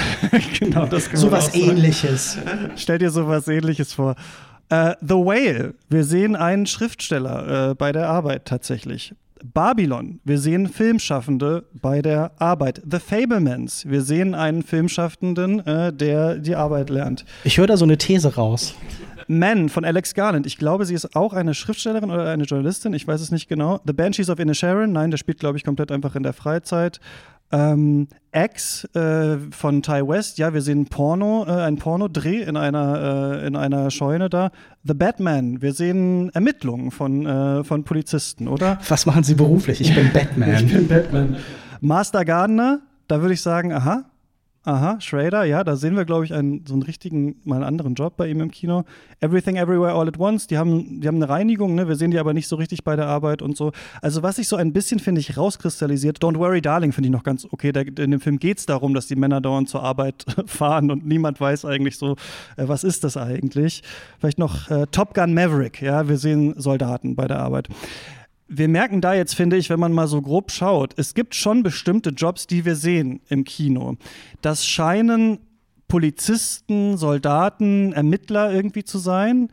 Genau, das kann sowas Ähnliches. Stell dir sowas Ähnliches vor. Uh, The Whale, wir sehen einen Schriftsteller äh, bei der Arbeit tatsächlich. Babylon, wir sehen Filmschaffende bei der Arbeit. The Fabelmans, wir sehen einen Filmschaffenden, äh, der die Arbeit lernt. Ich höre da so eine These raus. Man von Alex Garland, ich glaube, sie ist auch eine Schriftstellerin oder eine Journalistin, ich weiß es nicht genau. The Banshees of Inisherin, nein, der spielt, glaube ich, komplett einfach in der Freizeit. Ähm, X äh, von Ty West, ja, wir sehen Porno, äh, ein Pornodreh in einer, äh, in einer Scheune da. The Batman, wir sehen Ermittlungen von, äh, von Polizisten, oder? Was machen Sie beruflich? Ich bin Batman. Ich bin Batman. Master Gardener, da würde ich sagen, aha, aha, Schrader, ja, da sehen wir, glaube ich, einen, so einen richtigen, mal einen anderen Job bei ihm im Kino. Everything Everywhere All at Once, die haben, die haben eine Reinigung, ne? Wir sehen die aber nicht so richtig bei der Arbeit und so. Also was sich so ein bisschen, finde ich, rauskristallisiert, Don't Worry Darling finde ich noch ganz okay. Da, in dem Film geht es darum, dass die Männer dauernd zur Arbeit fahren und niemand weiß eigentlich so, äh, was ist das eigentlich. Vielleicht noch äh, Top Gun Maverick, ja, wir sehen Soldaten bei der Arbeit. Wir merken da jetzt, finde ich, wenn man mal so grob schaut, es gibt schon bestimmte Jobs, die wir sehen im Kino. Das scheinen Polizisten, Soldaten, Ermittler irgendwie zu sein.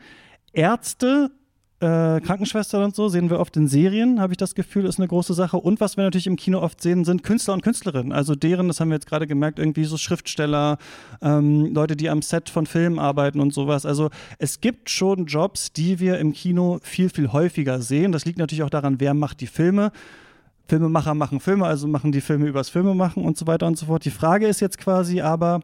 Ärzte, äh, Krankenschwestern und so sehen wir oft in Serien, habe ich das Gefühl, ist eine große Sache. Und was wir natürlich im Kino oft sehen, sind Künstler und Künstlerinnen. Also deren, das haben wir jetzt gerade gemerkt, irgendwie so Schriftsteller, ähm, Leute, die am Set von Filmen arbeiten und sowas. Also es gibt schon Jobs, die wir im Kino viel, viel häufiger sehen. Das liegt natürlich auch daran, wer macht die Filme. Filmemacher machen Filme, also machen die Filme übers Filmemachen und so weiter und so fort. Die Frage ist jetzt quasi aber,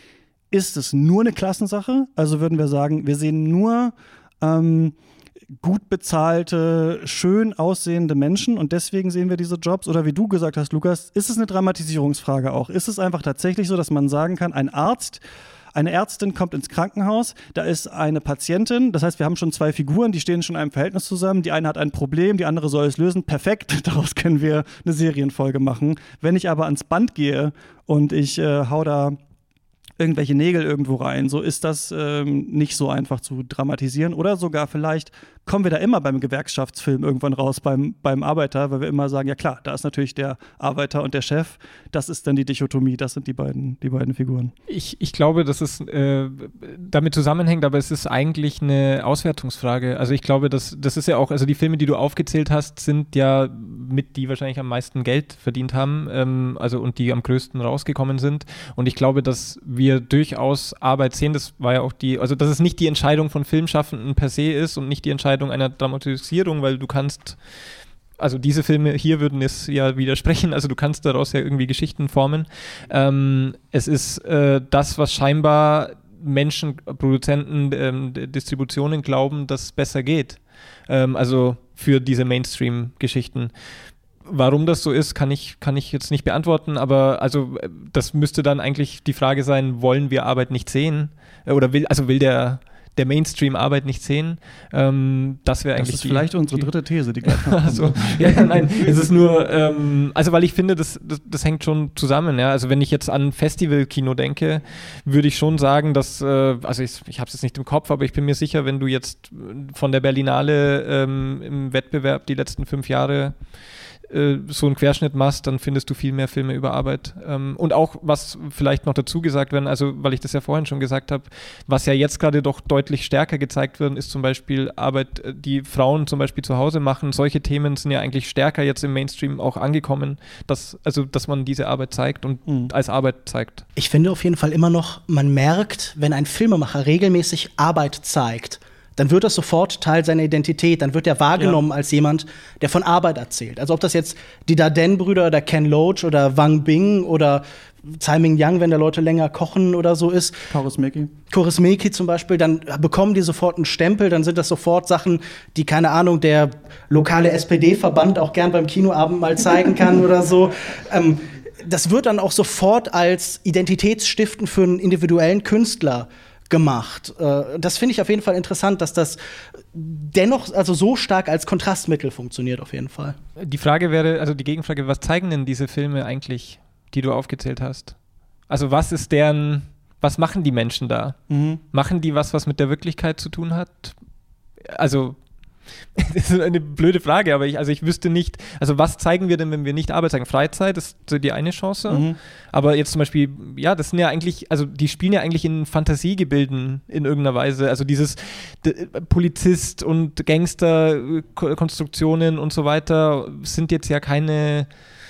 ist es nur eine Klassensache? Also würden wir sagen, wir sehen nur ähm, gut bezahlte, schön aussehende Menschen und deswegen sehen wir diese Jobs? Oder wie du gesagt hast, Lukas, ist es eine Dramatisierungsfrage auch? Ist es einfach tatsächlich so, dass man sagen kann, ein Arzt, eine Ärztin kommt ins Krankenhaus, da ist eine Patientin, das heißt, wir haben schon zwei Figuren, die stehen schon in einem Verhältnis zusammen, die eine hat ein Problem, die andere soll es lösen, perfekt, daraus können wir eine Serienfolge machen. Wenn ich aber ans Band gehe und ich äh, hau da irgendwelche Nägel irgendwo rein, so ist das ähm, nicht so einfach zu dramatisieren oder sogar vielleicht kommen wir da immer beim Gewerkschaftsfilm irgendwann raus, beim, beim Arbeiter, weil wir immer sagen, ja klar, da ist natürlich der Arbeiter und der Chef, das ist dann die Dichotomie, das sind die beiden, die beiden Figuren. Ich, ich glaube, dass es äh, damit zusammenhängt, aber es ist eigentlich eine Auswertungsfrage. Also ich glaube, dass, das ist ja auch, also die Filme, die du aufgezählt hast, sind ja mit die wahrscheinlich am meisten Geld verdient haben, ähm, also und die am größten rausgekommen sind. Und ich glaube, dass wir durchaus Arbeit sehen, das war ja auch die, also dass es nicht die Entscheidung von Filmschaffenden per se ist und nicht die Entscheidung einer Dramatisierung, weil du kannst, also diese Filme hier würden es ja widersprechen, also du kannst daraus ja irgendwie Geschichten formen. Ähm, es ist äh, das, was scheinbar Menschen, Produzenten, ähm, Distributionen glauben, dass es besser geht. Ähm, also für diese Mainstream-Geschichten. Warum das so ist, kann ich, kann ich jetzt nicht beantworten, aber also das müsste dann eigentlich die Frage sein, wollen wir Arbeit nicht sehen? Oder will, also will der der Mainstream Arbeit nicht sehen. Ähm, das wäre eigentlich. Das ist die, vielleicht unsere die, dritte These, die gleich also, ja, ja, nein, es ist nur, ähm, also weil ich finde, das, das, das hängt schon zusammen. Ja? Also wenn ich jetzt an Festivalkino denke, würde ich schon sagen, dass, äh, also ich, ich habe es jetzt nicht im Kopf, aber ich bin mir sicher, wenn du jetzt von der Berlinale ähm, im Wettbewerb die letzten fünf Jahre so einen Querschnitt machst, dann findest du viel mehr Filme über Arbeit. Und auch, was vielleicht noch dazu gesagt werden, also weil ich das ja vorhin schon gesagt habe, was ja jetzt gerade doch deutlich stärker gezeigt wird, ist zum Beispiel Arbeit, die Frauen zum Beispiel zu Hause machen. Solche Themen sind ja eigentlich stärker jetzt im Mainstream auch angekommen, dass, also, dass man diese Arbeit zeigt und mhm. als Arbeit zeigt. Ich finde auf jeden Fall immer noch, man merkt, wenn ein Filmemacher regelmäßig Arbeit zeigt, dann wird das sofort Teil seiner Identität. Dann wird er wahrgenommen ja. als jemand, der von Arbeit erzählt. Also ob das jetzt die Dardenne-Brüder oder Ken Loach oder Wang Bing oder Tsai Ming-Yang, wenn da Leute länger kochen oder so ist. Kaurismäki. Kaurismäki zum Beispiel, dann bekommen die sofort einen Stempel, dann sind das sofort Sachen, die, keine Ahnung, der lokale S P D-Verband auch gern beim Kinoabend mal zeigen kann oder so. Ähm, das wird dann auch sofort als Identitätsstiften für einen individuellen Künstler gemacht. Das finde ich auf jeden Fall interessant, dass das dennoch also so stark als Kontrastmittel funktioniert auf jeden Fall. Die Frage wäre, also die Gegenfrage, was zeigen denn diese Filme eigentlich, die du aufgezählt hast? Also was ist deren, was machen die Menschen da? Mhm. Machen die was, was mit der Wirklichkeit zu tun hat? Also das ist eine blöde Frage, aber ich, also ich wüsste nicht, also was zeigen wir denn, wenn wir nicht Arbeit zeigen? Freizeit ist so die eine Chance, mhm. aber jetzt zum Beispiel, ja, das sind ja eigentlich, also die spielen ja eigentlich in Fantasiegebilden in irgendeiner Weise, also dieses d- Polizist und Gangster-Konstruktionen und so weiter sind jetzt ja keine,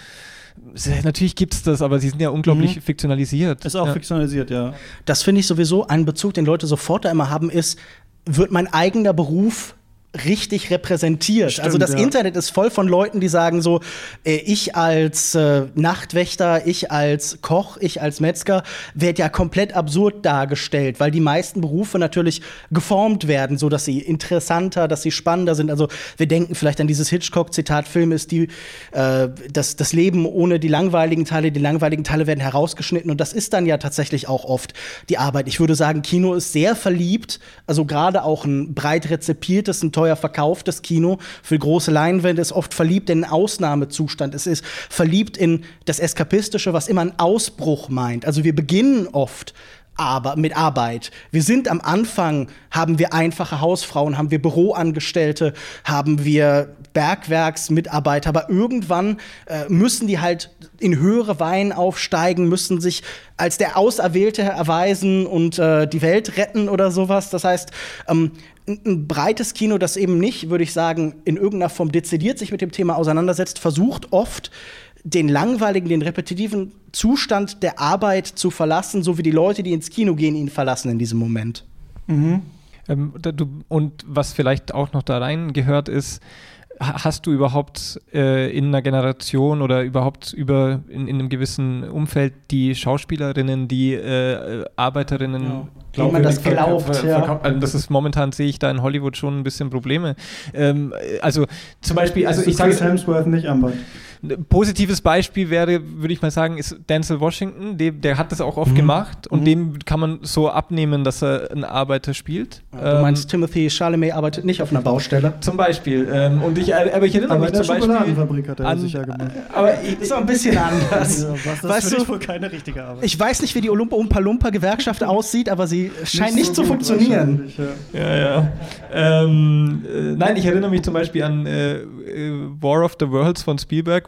natürlich gibt es das, aber sie sind ja unglaublich mhm. fiktionalisiert. Ist auch ja. fiktionalisiert, ja. Das finde ich sowieso, ein Bezug, den Leute sofort da immer haben, ist, wird mein eigener Beruf richtig repräsentiert. Stimmt, also das ja. Internet ist voll von Leuten, die sagen so, äh, ich als äh, Nachtwächter, ich als Koch, ich als Metzger werde ja komplett absurd dargestellt, weil die meisten Berufe natürlich geformt werden, so dass sie interessanter, dass sie spannender sind. Also wir denken vielleicht an dieses Hitchcock-Zitat, Film ist die, äh, das, das Leben ohne die langweiligen Teile, die langweiligen Teile werden herausgeschnitten und das ist dann ja tatsächlich auch oft die Arbeit. Ich würde sagen, Kino ist sehr verliebt, also gerade auch ein breit rezipiertes, ein teuer verkauftes Kino für große Leinwände ist oft verliebt in einen Ausnahmezustand. Es ist verliebt in das Eskapistische, was immer einen Ausbruch meint. Also wir beginnen oft aber mit Arbeit. Wir sind am Anfang, haben wir einfache Hausfrauen, haben wir Büroangestellte, haben wir Bergwerksmitarbeiter, aber irgendwann äh, müssen die halt in höhere Weihen aufsteigen, müssen sich als der Auserwählte erweisen und äh, die Welt retten oder sowas. Das heißt, ähm, ein, ein breites Kino, das eben nicht, würde ich sagen, in irgendeiner Form dezidiert sich mit dem Thema auseinandersetzt, versucht oft, den langweiligen, den repetitiven Zustand der Arbeit zu verlassen, so wie die Leute, die ins Kino gehen, ihn verlassen in diesem Moment. Mhm. Ähm, du, und was vielleicht auch noch da rein gehört ist, hast du überhaupt äh, in einer Generation oder überhaupt über in, in einem gewissen Umfeld die Schauspielerinnen, die äh, Arbeiterinnen, ja. Wie man das glaubt, ver- ja. Also das ist momentan, sehe ich da in Hollywood schon ein bisschen Probleme. Ähm, also zum Beispiel, also ich sage Hemsworth nicht Arbeit. Ein positives Beispiel wäre, würde ich mal sagen, ist Denzel Washington. Der, der hat das auch oft mhm. gemacht und mhm. dem kann man so abnehmen, dass er einen Arbeiter spielt. Ja, du meinst, ähm, Timothy Chalamet arbeitet nicht auf einer Baustelle? Zum Beispiel. Ähm, und ich, aber ich erinnere aber mich zum Beispiel Schokoladenfabrik hat er an, sicher gemacht. Aber ich, ist auch ein bisschen anders. Ja, was, das weißt ist für du, dich wohl keine richtige Arbeit. Ich weiß nicht, wie die Olumpa-Umpa-Lumpa-Gewerkschaft aussieht, aber sie scheint nicht, nicht so zu funktionieren. Ja, ja. ja. Ähm, äh, nein, ich erinnere mich zum Beispiel an äh, War of the Worlds von Spielberg,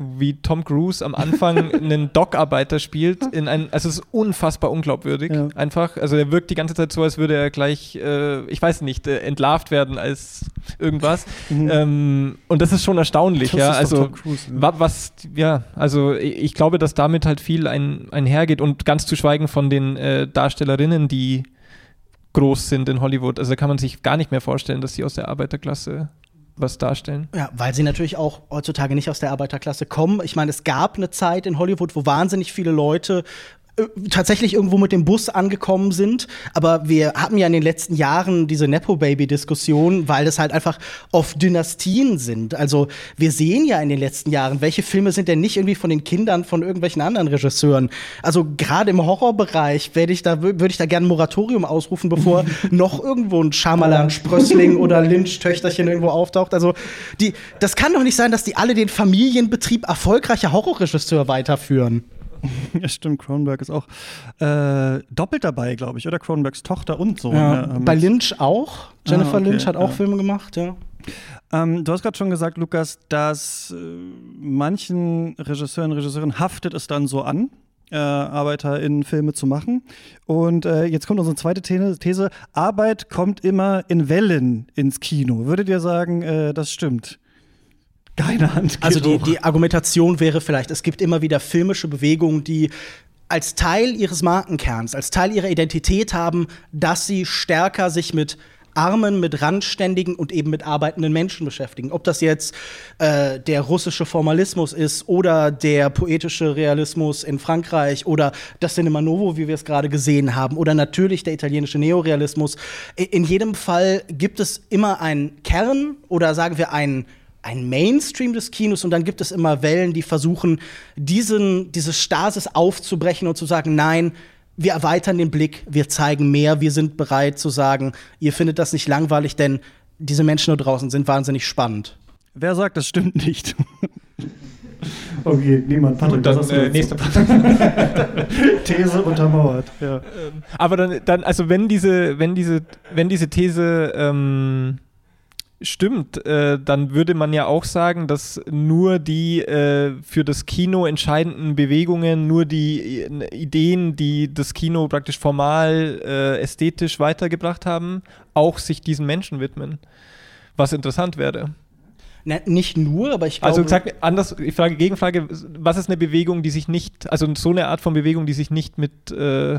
wie Tom Cruise am Anfang einen Dockarbeiter spielt. In ein, also es ist unfassbar unglaubwürdig, ja. einfach. Also er wirkt die ganze Zeit so, als würde er gleich, äh, ich weiß nicht, äh, entlarvt werden als irgendwas. Mhm. Ähm, und das ist schon erstaunlich, das ja. Ist also Tom Cruise, ja. was, ja, also ich glaube, dass damit halt viel ein, einhergeht und ganz zu schweigen von den äh, Darstellerinnen, die groß sind in Hollywood. Also da kann man sich gar nicht mehr vorstellen, dass sie aus der Arbeiterklasse was darstellen. Ja, weil sie natürlich auch heutzutage nicht aus der Arbeiterklasse kommen. Ich meine, es gab eine Zeit in Hollywood, wo wahnsinnig viele Leute äh, tatsächlich irgendwo mit dem Bus angekommen sind. Aber wir hatten ja in den letzten Jahren diese Nepo-Baby-Diskussion, weil es halt einfach oft Dynastien sind. Also wir sehen ja in den letzten Jahren, welche Filme sind denn nicht irgendwie von den Kindern von irgendwelchen anderen Regisseuren. Also gerade im Horrorbereich werde ich da, würde ich da gerne ein Moratorium ausrufen, bevor noch irgendwo ein Shyamalan-Sprössling oder Lynch-Töchterchen irgendwo auftaucht. Also die, das kann doch nicht sein, dass die alle den Familienbetrieb erfolgreicher Horrorregisseur weiterführen. Ja, stimmt. Cronenberg ist auch äh, doppelt dabei, glaube ich, oder? Cronenbergs Tochter und so. Ja, ne? Bei Lynch auch. Jennifer ah, okay, Lynch hat auch ja. Filme gemacht, ja. Ähm, du hast gerade schon gesagt, Lukas, dass äh, manchen Regisseuren und Regisseurinnen haftet es dann so an, äh, ArbeiterInnen Filme zu machen. Und äh, jetzt kommt unsere zweite These. Arbeit kommt immer in Wellen ins Kino. Würdet ihr sagen, äh, das stimmt? Keine Hand. Also die, die Argumentation wäre vielleicht, es gibt immer wieder filmische Bewegungen, die als Teil ihres Markenkerns, als Teil ihrer Identität haben, dass sie stärker sich mit Armen, mit Randständigen und eben mit arbeitenden Menschen beschäftigen. Ob das jetzt äh, der russische Formalismus ist oder der poetische Realismus in Frankreich oder das Cinema Novo, wie wir es gerade gesehen haben, oder natürlich der italienische Neorealismus. In jedem Fall gibt es immer einen Kern oder sagen wir einen ein Mainstream des Kinos und dann gibt es immer Wellen, die versuchen, diesen, diese Stasis aufzubrechen und zu sagen, nein, wir erweitern den Blick, wir zeigen mehr, wir sind bereit zu sagen, ihr findet das nicht langweilig, denn diese Menschen da draußen sind wahnsinnig spannend. Wer sagt, das stimmt nicht? Okay, niemand. Patrick, dann, das äh, nächste These untermauert. Ja. Aber dann, dann, also wenn diese, wenn diese, wenn diese These ähm stimmt, äh, dann würde man ja auch sagen, dass nur die äh, für das Kino entscheidenden Bewegungen, nur die äh, Ideen, die das Kino praktisch formal, äh, ästhetisch weitergebracht haben, auch sich diesen Menschen widmen. Was interessant wäre. Na, nicht nur, aber ich glaube... Also gesagt, anders, ich frage, Gegenfrage, was ist eine Bewegung, die sich nicht, also so eine Art von Bewegung, die sich nicht mit äh,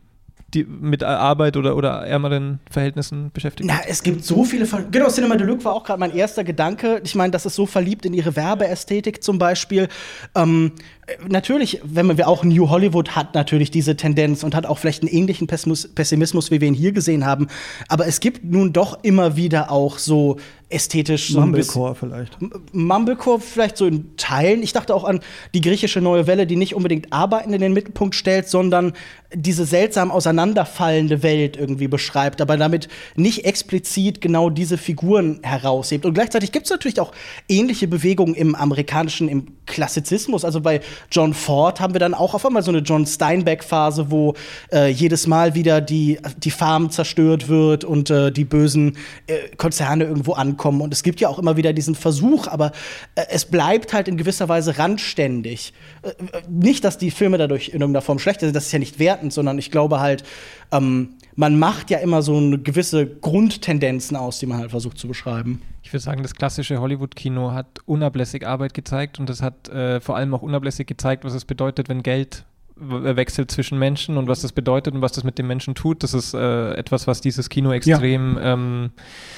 die mit Arbeit oder, oder ärmeren Verhältnissen beschäftigt? Na, es gibt so viele Ver- Genau, Cinema Deluxe war auch gerade mein erster Gedanke. Ich meine, das ist so verliebt in ihre Werbeästhetik zum Beispiel. Ähm, natürlich, wenn man wir auch New Hollywood hat natürlich diese Tendenz und hat auch vielleicht einen ähnlichen Pessimus- Pessimismus, wie wir ihn hier gesehen haben. Aber es gibt nun doch immer wieder auch so ästhetisch so Mumblecore vielleicht. Mumblecore vielleicht so in Teilen. Ich dachte auch an die griechische Neue Welle, die nicht unbedingt Arbeiten in den Mittelpunkt stellt, sondern diese seltsam auseinanderfallende Welt irgendwie beschreibt, aber damit nicht explizit genau diese Figuren heraushebt. Und gleichzeitig gibt es natürlich auch ähnliche Bewegungen im amerikanischen, im Klassizismus. Also bei John Ford haben wir dann auch auf einmal so eine John Steinbeck-Phase, wo äh, jedes Mal wieder die, die Farm zerstört wird und äh, die bösen äh, Konzerne irgendwo ankommen. Und es gibt ja auch immer wieder diesen Versuch, aber äh, es bleibt halt in gewisser Weise randständig. Äh, nicht, dass die Filme dadurch in irgendeiner Form schlechter sind, das ist ja nicht wertend, sondern ich glaube halt, ähm, man macht ja immer so eine gewisse Grundtendenzen aus, die man halt versucht zu beschreiben. Ich würde sagen, das klassische Hollywood-Kino hat unablässig Arbeit gezeigt und das hat äh, vor allem auch unablässig gezeigt, was es bedeutet, wenn Geld w- wechselt zwischen Menschen und was das bedeutet und was das mit den Menschen tut. Das ist äh, etwas, was dieses Kino extrem ja. ähm,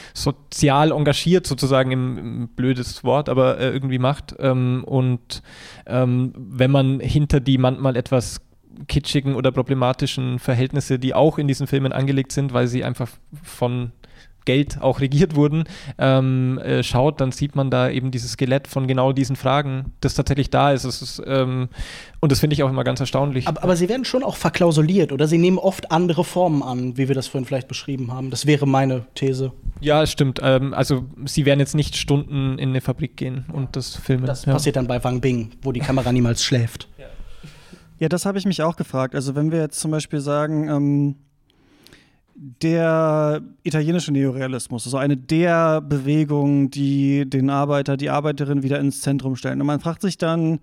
sozial engagiert, sozusagen im, im blödes Wort, aber äh, irgendwie macht. Ähm, und ähm, wenn man hinter die manchmal etwas kitschigen oder problematischen Verhältnisse, die auch in diesen Filmen angelegt sind, weil sie einfach von Geld auch regiert wurden, ähm, äh, schaut, dann sieht man da eben dieses Skelett von genau diesen Fragen, das tatsächlich da ist. Es ist ähm, und das finde ich auch immer ganz erstaunlich. Aber, aber sie werden schon auch verklausuliert, oder? Sie nehmen oft andere Formen an, wie wir das vorhin vielleicht beschrieben haben. Das wäre meine These. Ja, es stimmt. Ähm, also sie werden jetzt nicht Stunden in eine Fabrik gehen und das filmen. Das ja. passiert dann bei Wang Bing, wo die Kamera niemals schläft. Ja. Ja, das habe ich mich auch gefragt. Also wenn wir jetzt zum Beispiel sagen, ähm, der italienische Neorealismus, also eine der Bewegungen, die den Arbeiter, die Arbeiterin wieder ins Zentrum stellen. Und man fragt sich dann,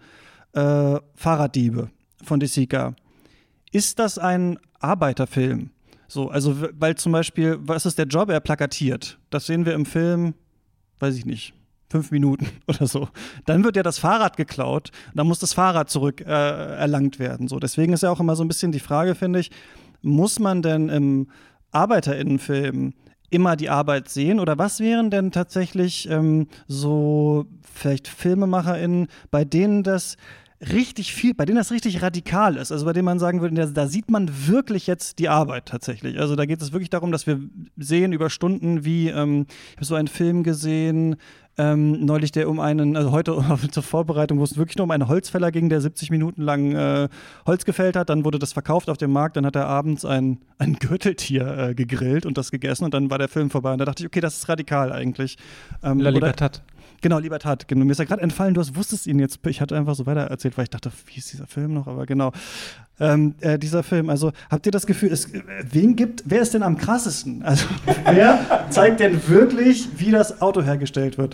äh, Fahrraddiebe von De Sica, ist das ein Arbeiterfilm? So, also, weil zum Beispiel, was ist der Job? Er plakatiert. Das sehen wir im Film, weiß ich nicht, fünf Minuten oder so. Dann wird ja das Fahrrad geklaut, dann muss das Fahrrad zurück äh, erlangt werden. So, deswegen ist ja auch immer so ein bisschen die Frage, finde ich, muss man denn im ArbeiterInnenfilm immer die Arbeit sehen? Oder was wären denn tatsächlich ähm, so vielleicht FilmemacherInnen, bei denen das richtig viel, bei denen das richtig radikal ist, also bei denen man sagen würde, da sieht man wirklich jetzt die Arbeit tatsächlich. Also da geht es wirklich darum, dass wir sehen über Stunden, wie, ähm, ich habe so einen Film gesehen, ähm, neulich, der um einen, also heute zur Vorbereitung, wo es wirklich nur um einen Holzfäller ging, der siebzig Minuten lang äh, Holz gefällt hat, dann wurde das verkauft auf dem Markt, dann hat er abends ein, ein Gürteltier äh, gegrillt und das gegessen und dann war der Film vorbei und da dachte ich, okay, das ist radikal eigentlich. Ähm, La Libertad. Genau, Libertad. Genau. Mir ist ja gerade entfallen, du hast, wusstest ihn jetzt. Ich hatte einfach so weiter erzählt, weil ich dachte, wie ist dieser Film noch? Aber genau, ähm, äh, dieser Film. Also habt ihr das Gefühl, es, äh, wen gibt, wer ist denn am krassesten? Also wer zeigt denn wirklich, wie das Auto hergestellt wird?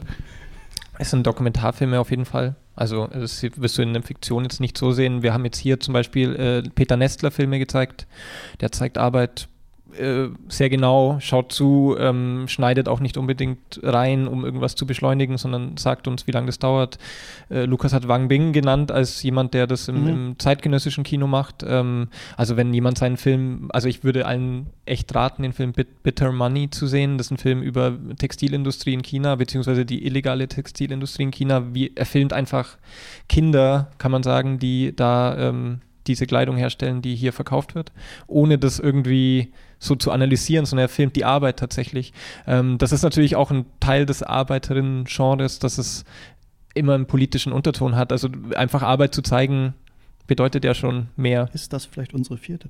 Es sind Dokumentarfilme auf jeden Fall. Also das wirst du in der Fiktion jetzt nicht so sehen. Wir haben jetzt hier zum Beispiel äh, Peter Nestler Filme gezeigt. Der zeigt Arbeit äh, sehr genau, schaut zu, ähm, schneidet auch nicht unbedingt rein, um irgendwas zu beschleunigen, sondern sagt uns, wie lange das dauert. Äh, Lukas hat Wang Bing genannt als jemand, der das im, mhm. im zeitgenössischen Kino macht. Ähm, also wenn jemand seinen Film, also ich würde allen echt raten, den Film Bit- Bitter Money zu sehen. Das ist ein Film über Textilindustrie in China, beziehungsweise die illegale Textilindustrie in China. Wie, er filmt einfach Kinder, kann man sagen, die da ähm, diese Kleidung herstellen, die hier verkauft wird, ohne das irgendwie so zu analysieren, sondern er filmt die Arbeit tatsächlich. Ähm, das ist natürlich auch ein Teil des Arbeiterinnen-Genres, dass es immer einen politischen Unterton hat. Also einfach Arbeit zu zeigen, bedeutet ja schon mehr. Ist das vielleicht unsere vierte?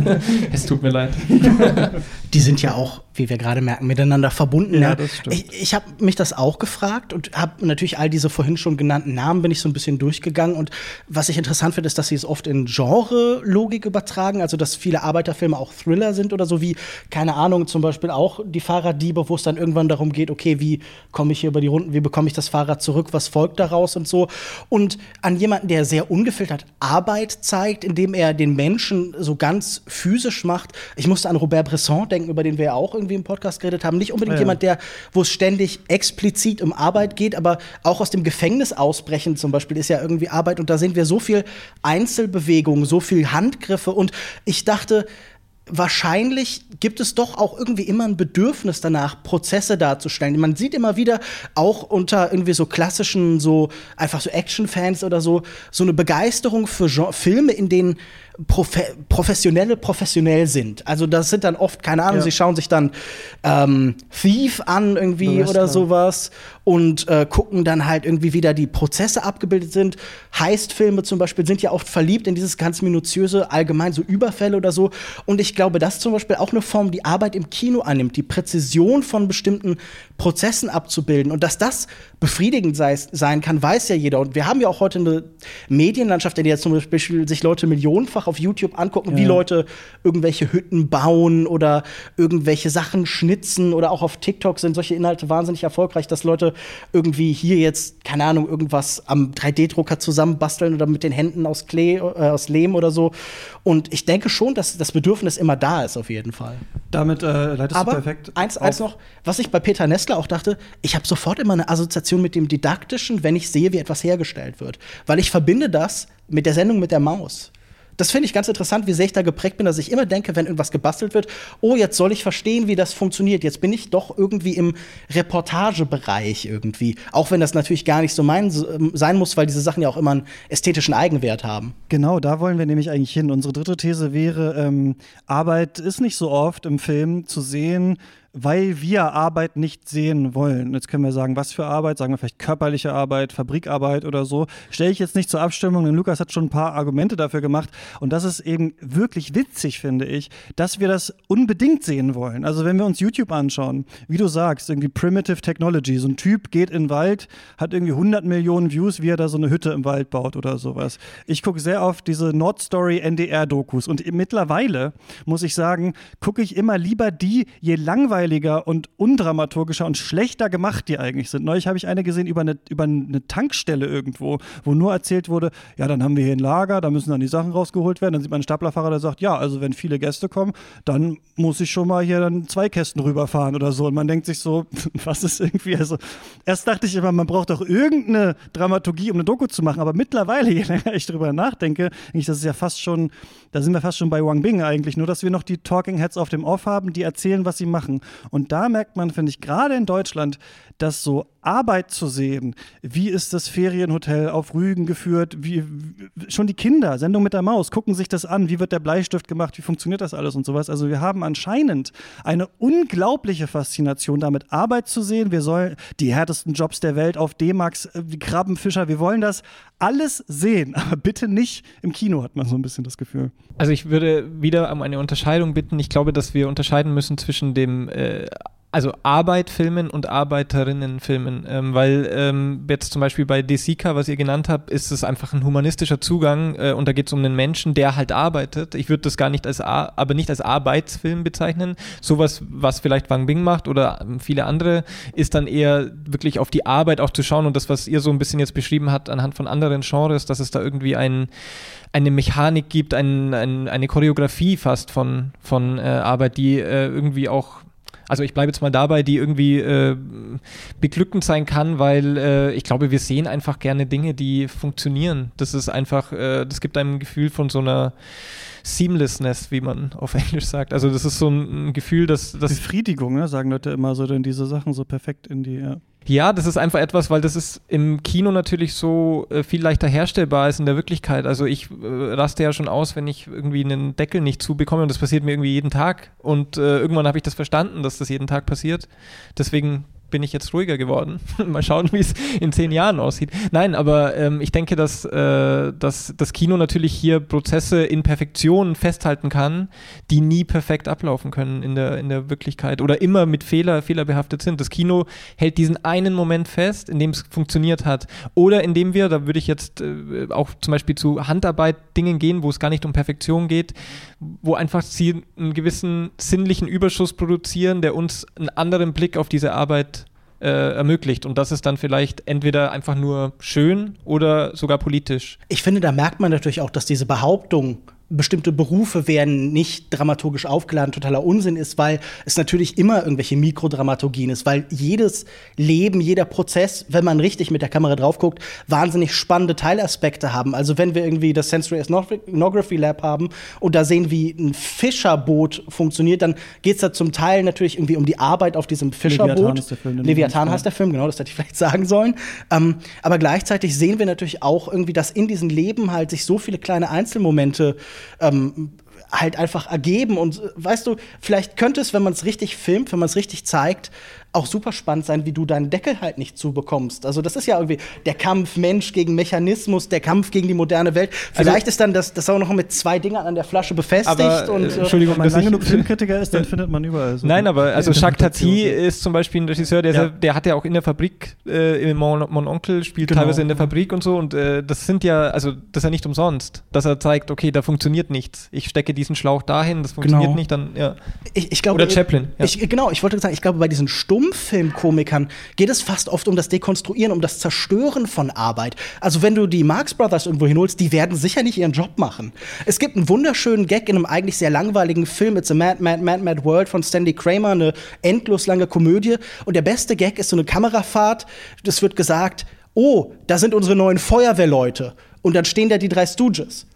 Es tut mir leid. Die sind ja auch, wie wir gerade merken, miteinander verbunden. Ja, das stimmt. Ich, ich habe mich das auch gefragt und habe natürlich all diese vorhin schon genannten Namen bin ich so ein bisschen durchgegangen. Und was ich interessant finde, ist, dass sie es oft in Genre-Logik übertragen. Also, dass viele Arbeiterfilme auch Thriller sind oder so wie, keine Ahnung, zum Beispiel auch die Fahrraddiebe, wo es dann irgendwann darum geht, okay, wie komme ich hier über die Runden, wie bekomme ich das Fahrrad zurück, was folgt daraus und so. Und an jemanden, der sehr ungefiltert arbeitet, Arbeit zeigt, indem er den Menschen so ganz physisch macht. Ich musste an Robert Bresson denken, über den wir ja auch irgendwie im Podcast geredet haben. Nicht unbedingt ja. jemand, der, wo es ständig explizit um Arbeit geht, aber auch aus dem Gefängnis ausbrechen zum Beispiel ist ja irgendwie Arbeit. Und da sehen wir so viel Einzelbewegung, so viel Handgriffe. Und ich dachte, wahrscheinlich gibt es doch auch irgendwie immer ein Bedürfnis danach, Prozesse darzustellen. Man sieht immer wieder auch unter irgendwie so klassischen, so einfach so Action-Fans oder so, so eine Begeisterung für Gen- Filme, in denen Profe- Professionelle professionell sind. Also das sind dann oft, keine Ahnung, ja. sie schauen sich dann ähm, Thief an irgendwie oder sowas und äh, gucken dann halt irgendwie, wie da die Prozesse abgebildet sind. Heist-Filme zum Beispiel sind ja oft verliebt in dieses ganz minutiöse, allgemein so Überfälle oder so. Und ich glaube, das ist zum Beispiel auch eine Form, die Arbeit im Kino annimmt, die Präzision von bestimmten Prozessen abzubilden. Und dass das befriedigend sei, sein kann, weiß ja jeder. Und wir haben ja auch heute eine Medienlandschaft, in der zum Beispiel sich Leute millionenfach auf YouTube angucken, ja. wie Leute irgendwelche Hütten bauen oder irgendwelche Sachen schnitzen, oder auch auf TikTok sind solche Inhalte wahnsinnig erfolgreich, dass Leute irgendwie hier jetzt, keine Ahnung, irgendwas am drei D Drucker zusammenbasteln oder mit den Händen aus Klee, äh, aus Lehm oder so. Und ich denke schon, dass das Bedürfnis immer da ist, auf jeden Fall. Damit äh, leitest Aber du perfekt eins, eins noch, was ich bei Peter Nestler auch dachte, ich habe sofort immer eine Assoziation mit dem Didaktischen, wenn ich sehe, wie etwas hergestellt wird. Weil ich verbinde das mit der Sendung mit der Maus. Das finde ich ganz interessant, wie sehr ich da geprägt bin, dass ich immer denke, wenn irgendwas gebastelt wird, oh, jetzt soll ich verstehen, wie das funktioniert. Jetzt bin ich doch irgendwie im Reportagebereich irgendwie. Auch wenn das natürlich gar nicht so mein, sein muss, weil diese Sachen ja auch immer einen ästhetischen Eigenwert haben. Genau, da wollen wir nämlich eigentlich hin. Unsere dritte These wäre, ähm, Arbeit ist nicht so oft im Film zu sehen, weil wir Arbeit nicht sehen wollen. Jetzt können wir sagen, was für Arbeit, sagen wir vielleicht körperliche Arbeit, Fabrikarbeit oder so, stelle ich jetzt nicht zur Abstimmung, denn Lukas hat schon ein paar Argumente dafür gemacht und das ist eben wirklich witzig, finde ich, dass wir das unbedingt sehen wollen. Also wenn wir uns YouTube anschauen, wie du sagst, irgendwie Primitive Technology, so ein Typ geht in den Wald, hat irgendwie hundert Millionen Views, wie er da so eine Hütte im Wald baut oder sowas. Ich gucke sehr oft diese Nordstory N D R-Dokus und mittlerweile, muss ich sagen, gucke ich immer lieber die, je langweiliger und undramaturgischer und schlechter gemacht die eigentlich sind. Neulich habe ich eine gesehen über eine, über eine Tankstelle irgendwo, wo nur erzählt wurde, ja, dann haben wir hier ein Lager, da müssen dann die Sachen rausgeholt werden. Dann sieht man einen Staplerfahrer, der sagt, ja, also wenn viele Gäste kommen, dann muss ich schon mal hier dann zwei Kästen rüberfahren oder so. Und man denkt sich so, was ist irgendwie, also erst dachte ich immer, man braucht doch irgendeine Dramaturgie, um eine Doku zu machen, aber mittlerweile, je länger ich drüber nachdenke, denke ich, das ist ja fast schon, da sind wir fast schon bei Wang Bing eigentlich, nur dass wir noch die Talking Heads auf dem Off haben, die erzählen, was sie machen. Und da merkt man, finde ich, gerade in Deutschland, dass so Arbeit zu sehen, wie ist das Ferienhotel auf Rügen geführt, wie, wie schon die Kinder, Sendung mit der Maus, gucken sich das an, wie wird der Bleistift gemacht, wie funktioniert das alles und sowas. Also wir haben anscheinend eine unglaubliche Faszination damit, Arbeit zu sehen. Wir sollen die härtesten Jobs der Welt auf D-Max, die Krabbenfischer, wir wollen das alles sehen, aber bitte nicht im Kino, hat man so ein bisschen das Gefühl. Also ich würde wieder um eine Unterscheidung bitten. Ich glaube, dass wir unterscheiden müssen zwischen dem äh, also Arbeitfilmen und Arbeiterinnenfilmen, ähm, weil ähm, jetzt zum Beispiel bei Desika, was ihr genannt habt, ist es einfach ein humanistischer Zugang äh, und da geht es um einen Menschen, der halt arbeitet. Ich würde das gar nicht als, Ar- aber nicht als Arbeitsfilm bezeichnen. Sowas, was vielleicht Wang Bing macht oder viele andere, ist dann eher wirklich auf die Arbeit auch zu schauen und das, was ihr so ein bisschen jetzt beschrieben habt anhand von anderen Genres, dass es da irgendwie ein eine Mechanik gibt, ein, ein, eine Choreografie fast von, von äh, Arbeit, die äh, irgendwie auch, also ich bleibe jetzt mal dabei, die irgendwie äh, beglückend sein kann, weil äh, ich glaube, wir sehen einfach gerne Dinge, die funktionieren. Das ist einfach, äh, das gibt einem ein Gefühl von so einer Seamlessness, wie man auf Englisch sagt. Also das ist so ein, ein Gefühl, dass... dass Befriedigung, ne? Sagen Leute immer so, denn diese Sachen so perfekt in die... Ja. Ja, das ist einfach etwas, weil das ist im Kino natürlich so äh, viel leichter herstellbar als in der Wirklichkeit. Also ich äh, raste ja schon aus, wenn ich irgendwie einen Deckel nicht zubekomme und das passiert mir irgendwie jeden Tag und äh, irgendwann habe ich das verstanden, dass das jeden Tag passiert. Deswegen bin ich jetzt ruhiger geworden. Mal schauen, wie es in zehn Jahren aussieht. Nein, aber ähm, ich denke, dass, äh, dass das Kino natürlich hier Prozesse in Perfektion festhalten kann, die nie perfekt ablaufen können in der, in der Wirklichkeit oder immer mit Fehler, Fehler behaftet sind. Das Kino hält diesen einen Moment fest, in dem es funktioniert hat. Oder indem wir, da würde ich jetzt äh, auch zum Beispiel zu Handarbeit-Dingen gehen, wo es gar nicht um Perfektion geht, wo einfach sie einen gewissen sinnlichen Überschuss produzieren, der uns einen anderen Blick auf diese Arbeit Äh, ermöglicht. Und das ist dann vielleicht entweder einfach nur schön oder sogar politisch. Ich finde, da merkt man natürlich auch, dass diese Behauptung, bestimmte Berufe werden nicht dramaturgisch aufgeladen, totaler Unsinn ist, weil es natürlich immer irgendwelche Mikrodramaturgien ist, weil jedes Leben, jeder Prozess, wenn man richtig mit der Kamera drauf guckt, wahnsinnig spannende Teilaspekte haben. Also wenn wir irgendwie das Sensory Ethnography Lab haben und da sehen, wie ein Fischerboot funktioniert, dann geht es da zum Teil natürlich irgendwie um die Arbeit auf diesem Fischerboot. Leviathan ist der Film. Leviathan heißt der Film, genau, das hätte ich vielleicht sagen sollen. Ähm, aber gleichzeitig sehen wir natürlich auch irgendwie, dass in diesem Leben halt sich so viele kleine Einzelmomente Ähm, halt einfach ergeben und weißt du, vielleicht könnte es, wenn man es richtig filmt, wenn man es richtig zeigt, auch super spannend sein, wie du deinen Deckel halt nicht zubekommst. Also das ist ja irgendwie der Kampf Mensch gegen Mechanismus, der Kampf gegen die moderne Welt. Vielleicht also, ist dann das, das auch noch mit zwei Dingern an der Flasche befestigt. Aber, und, äh, Entschuldigung, wenn man lange genug Filmkritiker ist, dann findet man überall so. Nein, aber also Jacques Tati ist zum Beispiel ein Regisseur, der, ja. der hat ja auch in der Fabrik, äh, in Mon, Mon Oncle spielt genau. teilweise in der Fabrik und so und äh, das sind ja, also das ist ja nicht umsonst, dass er zeigt, okay, da funktioniert nichts. Ich stecke diesen Schlauch dahin, das funktioniert genau. nicht, dann, ja. Ich, ich glaub, Oder Chaplin. Ja. Ich, genau, ich wollte sagen, ich glaube, bei diesen Stummfilmkomikern geht es fast oft um das Dekonstruieren, um das Zerstören von Arbeit. Also wenn du die Marx Brothers irgendwo hinholst, die werden sicher nicht ihren Job machen. Es gibt einen wunderschönen Gag in einem eigentlich sehr langweiligen Film, It's a Mad, Mad, Mad, Mad World von Stanley Kramer, eine endlos lange Komödie. Und der beste Gag ist so eine Kamerafahrt. Es wird gesagt, oh, da sind unsere neuen Feuerwehrleute. Und dann stehen da die drei Stooges.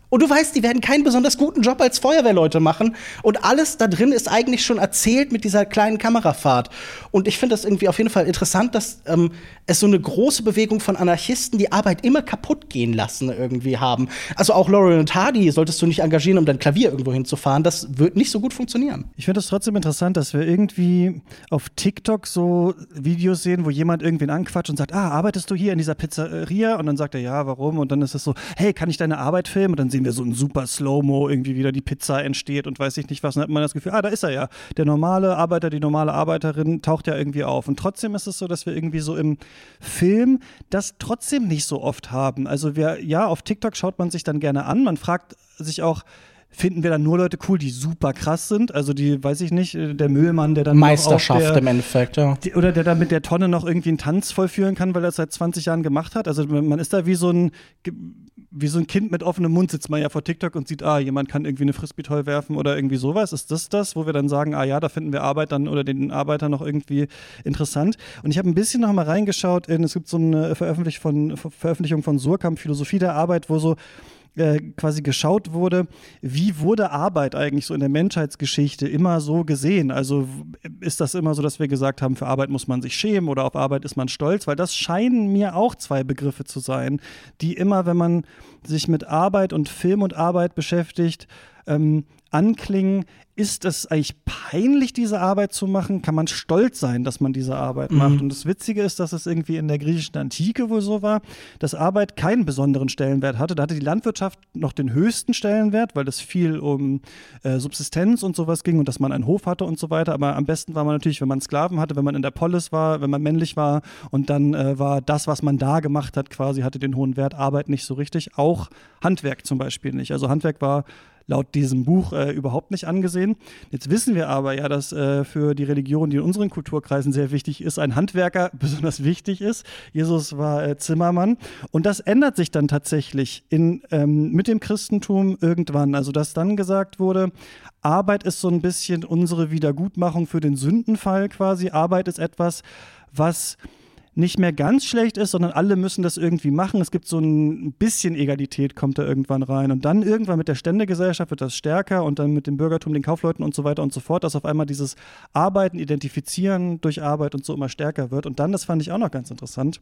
Und du weißt, die werden keinen besonders guten Job als Feuerwehrleute machen. Und alles da drin ist eigentlich schon erzählt mit dieser kleinen Kamerafahrt. Und ich finde das irgendwie auf jeden Fall interessant, dass ähm, es so eine große Bewegung von Anarchisten, die Arbeit immer kaputt gehen lassen, irgendwie haben. Also auch Laurel und Hardy solltest du nicht engagieren, um dein Klavier irgendwo hinzufahren. Das wird nicht so gut funktionieren. Ich finde es trotzdem interessant, dass wir irgendwie auf TikTok so Videos sehen, wo jemand irgendwen anquatscht und sagt, ah, arbeitest du hier in dieser Pizzeria? Und dann sagt er, ja, warum? Und dann ist es so, hey, kann ich deine Arbeit filmen? Und dann sehen wir so ein super Slow-Mo, irgendwie wieder die Pizza entsteht und weiß ich nicht was. Und dann hat man das Gefühl, ah, da ist er ja. Der normale Arbeiter, die normale Arbeiterin taucht ja irgendwie auf. Und trotzdem ist es so, dass wir irgendwie so im Film das trotzdem nicht so oft haben. Also wir, ja, auf TikTok schaut man sich dann gerne an. Man fragt sich auch, finden wir dann nur Leute cool, die super krass sind? Also die, weiß ich nicht, der Müllmann, der dann Meisterschaft der, im Endeffekt, ja. Die, oder der dann mit der Tonne noch irgendwie einen Tanz vollführen kann, weil er es seit zwanzig Jahren gemacht hat. Also man ist da wie so ein wie so ein Kind mit offenem Mund, sitzt man ja vor TikTok und sieht, ah, jemand kann irgendwie eine Frisbee-Toy werfen oder irgendwie sowas. Ist das das, wo wir dann sagen, ah ja, da finden wir Arbeit dann oder den Arbeiter noch irgendwie interessant? Und ich habe ein bisschen noch mal reingeschaut in, es gibt so eine Veröffentlich von, Veröffentlichung von Surkamp, Philosophie der Arbeit, wo so Äh, quasi geschaut wurde, wie wurde Arbeit eigentlich so in der Menschheitsgeschichte immer so gesehen? Also ist das immer so, dass wir gesagt haben, für Arbeit muss man sich schämen oder auf Arbeit ist man stolz? Weil das scheinen mir auch zwei Begriffe zu sein, die immer, wenn man sich mit Arbeit und Film und Arbeit beschäftigt, ähm, anklingen. Ist es eigentlich peinlich, diese Arbeit zu machen? Kann man stolz sein, dass man diese Arbeit macht? Mhm. Und das Witzige ist, dass es irgendwie in der griechischen Antike wohl so war, dass Arbeit keinen besonderen Stellenwert hatte. Da hatte die Landwirtschaft noch den höchsten Stellenwert, weil es viel um äh, Subsistenz und sowas ging und dass man einen Hof hatte und so weiter. Aber am besten war man natürlich, wenn man Sklaven hatte, wenn man in der Polis war, wenn man männlich war. Und dann äh, war das, was man da gemacht hat, quasi hatte den hohen Wert. Arbeit nicht so richtig. Auch Handwerk zum Beispiel nicht. Also Handwerk war laut diesem Buch äh, überhaupt nicht angesehen. Jetzt wissen wir aber ja, dass äh, für die Religion, die in unseren Kulturkreisen sehr wichtig ist, ein Handwerker besonders wichtig ist. Jesus war äh, Zimmermann. Und das ändert sich dann tatsächlich in, ähm, mit dem Christentum irgendwann. Also dass dann gesagt wurde, Arbeit ist so ein bisschen unsere Wiedergutmachung für den Sündenfall quasi. Arbeit ist etwas, was nicht mehr ganz schlecht ist, sondern alle müssen das irgendwie machen. Es gibt so ein bisschen Egalität, kommt da irgendwann rein. Und dann irgendwann mit der Ständegesellschaft wird das stärker und dann mit dem Bürgertum, den Kaufleuten und so weiter und so fort, dass auf einmal dieses Arbeiten, Identifizieren durch Arbeit und so immer stärker wird. Und dann, das fand ich auch noch ganz interessant,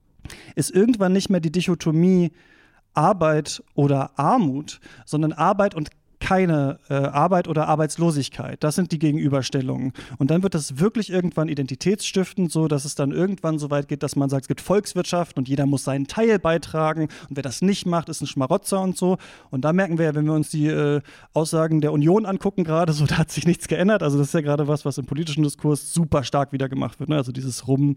ist irgendwann nicht mehr die Dichotomie Arbeit oder Armut, sondern Arbeit und keine äh, Arbeit oder Arbeitslosigkeit. Das sind die Gegenüberstellungen. Und dann wird das wirklich irgendwann identitätsstiftend, so dass es dann irgendwann so weit geht, dass man sagt, es gibt Volkswirtschaft und jeder muss seinen Teil beitragen und wer das nicht macht, ist ein Schmarotzer und so. Und da merken wir ja, wenn wir uns die äh, Aussagen der Union angucken gerade, so da hat sich nichts geändert. Also das ist ja gerade was, was im politischen Diskurs super stark wieder gemacht wird. Ne? Also dieses Rumhacken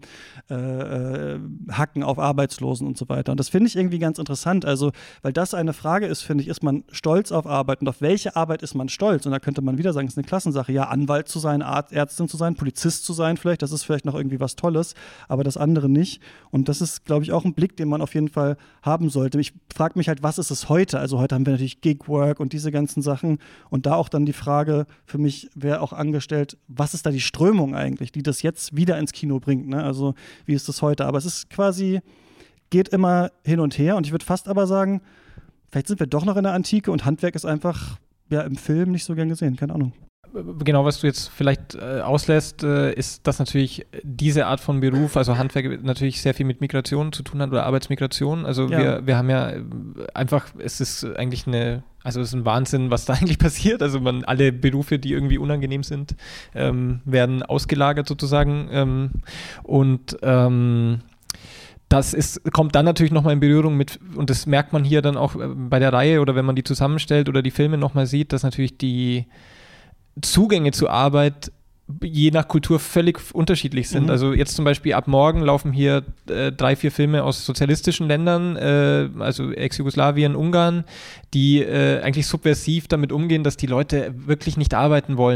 äh, auf Arbeitslosen und so weiter. Und das finde ich irgendwie ganz interessant. Also, weil das eine Frage ist, finde ich, ist man stolz auf Arbeit und auf welche Welche Arbeit ist man stolz? Und da könnte man wieder sagen, es ist eine Klassensache. Ja, Anwalt zu sein, Arzt, Ärztin zu sein, Polizist zu sein vielleicht, das ist vielleicht noch irgendwie was Tolles, aber das andere nicht. Und das ist, glaube ich, auch ein Blick, den man auf jeden Fall haben sollte. Ich frage mich halt, was ist es heute? Also heute haben wir natürlich Gigwork und diese ganzen Sachen. Und da auch dann die Frage für mich, wäre auch angestellt, was ist da die Strömung eigentlich, die das jetzt wieder ins Kino bringt? Ne? Also wie ist das heute? Aber es ist quasi, geht immer hin und her. Und ich würde fast aber sagen, vielleicht sind wir doch noch in der Antike und Handwerk ist einfach ja im Film nicht so gern gesehen, keine Ahnung. Genau, was du jetzt vielleicht äh, auslässt, äh, ist, dass natürlich diese Art von Beruf, also Handwerk natürlich sehr viel mit Migration zu tun hat oder Arbeitsmigration. Also ja. wir, wir haben ja einfach, es ist eigentlich eine, also es ist ein Wahnsinn, was da eigentlich passiert. Also man, alle Berufe, die irgendwie unangenehm sind, ähm, werden ausgelagert sozusagen. Ähm, und ähm, Das ist, kommt dann natürlich nochmal in Berührung mit, und das merkt man hier dann auch bei der Reihe oder wenn man die zusammenstellt oder die Filme nochmal sieht, dass natürlich die Zugänge zur Arbeit je nach Kultur völlig unterschiedlich sind. Mhm. Also jetzt zum Beispiel ab morgen laufen hier äh, drei, vier Filme aus sozialistischen Ländern, äh, also Ex-Jugoslawien, Ungarn, die äh, eigentlich subversiv damit umgehen, dass die Leute wirklich nicht arbeiten wollen.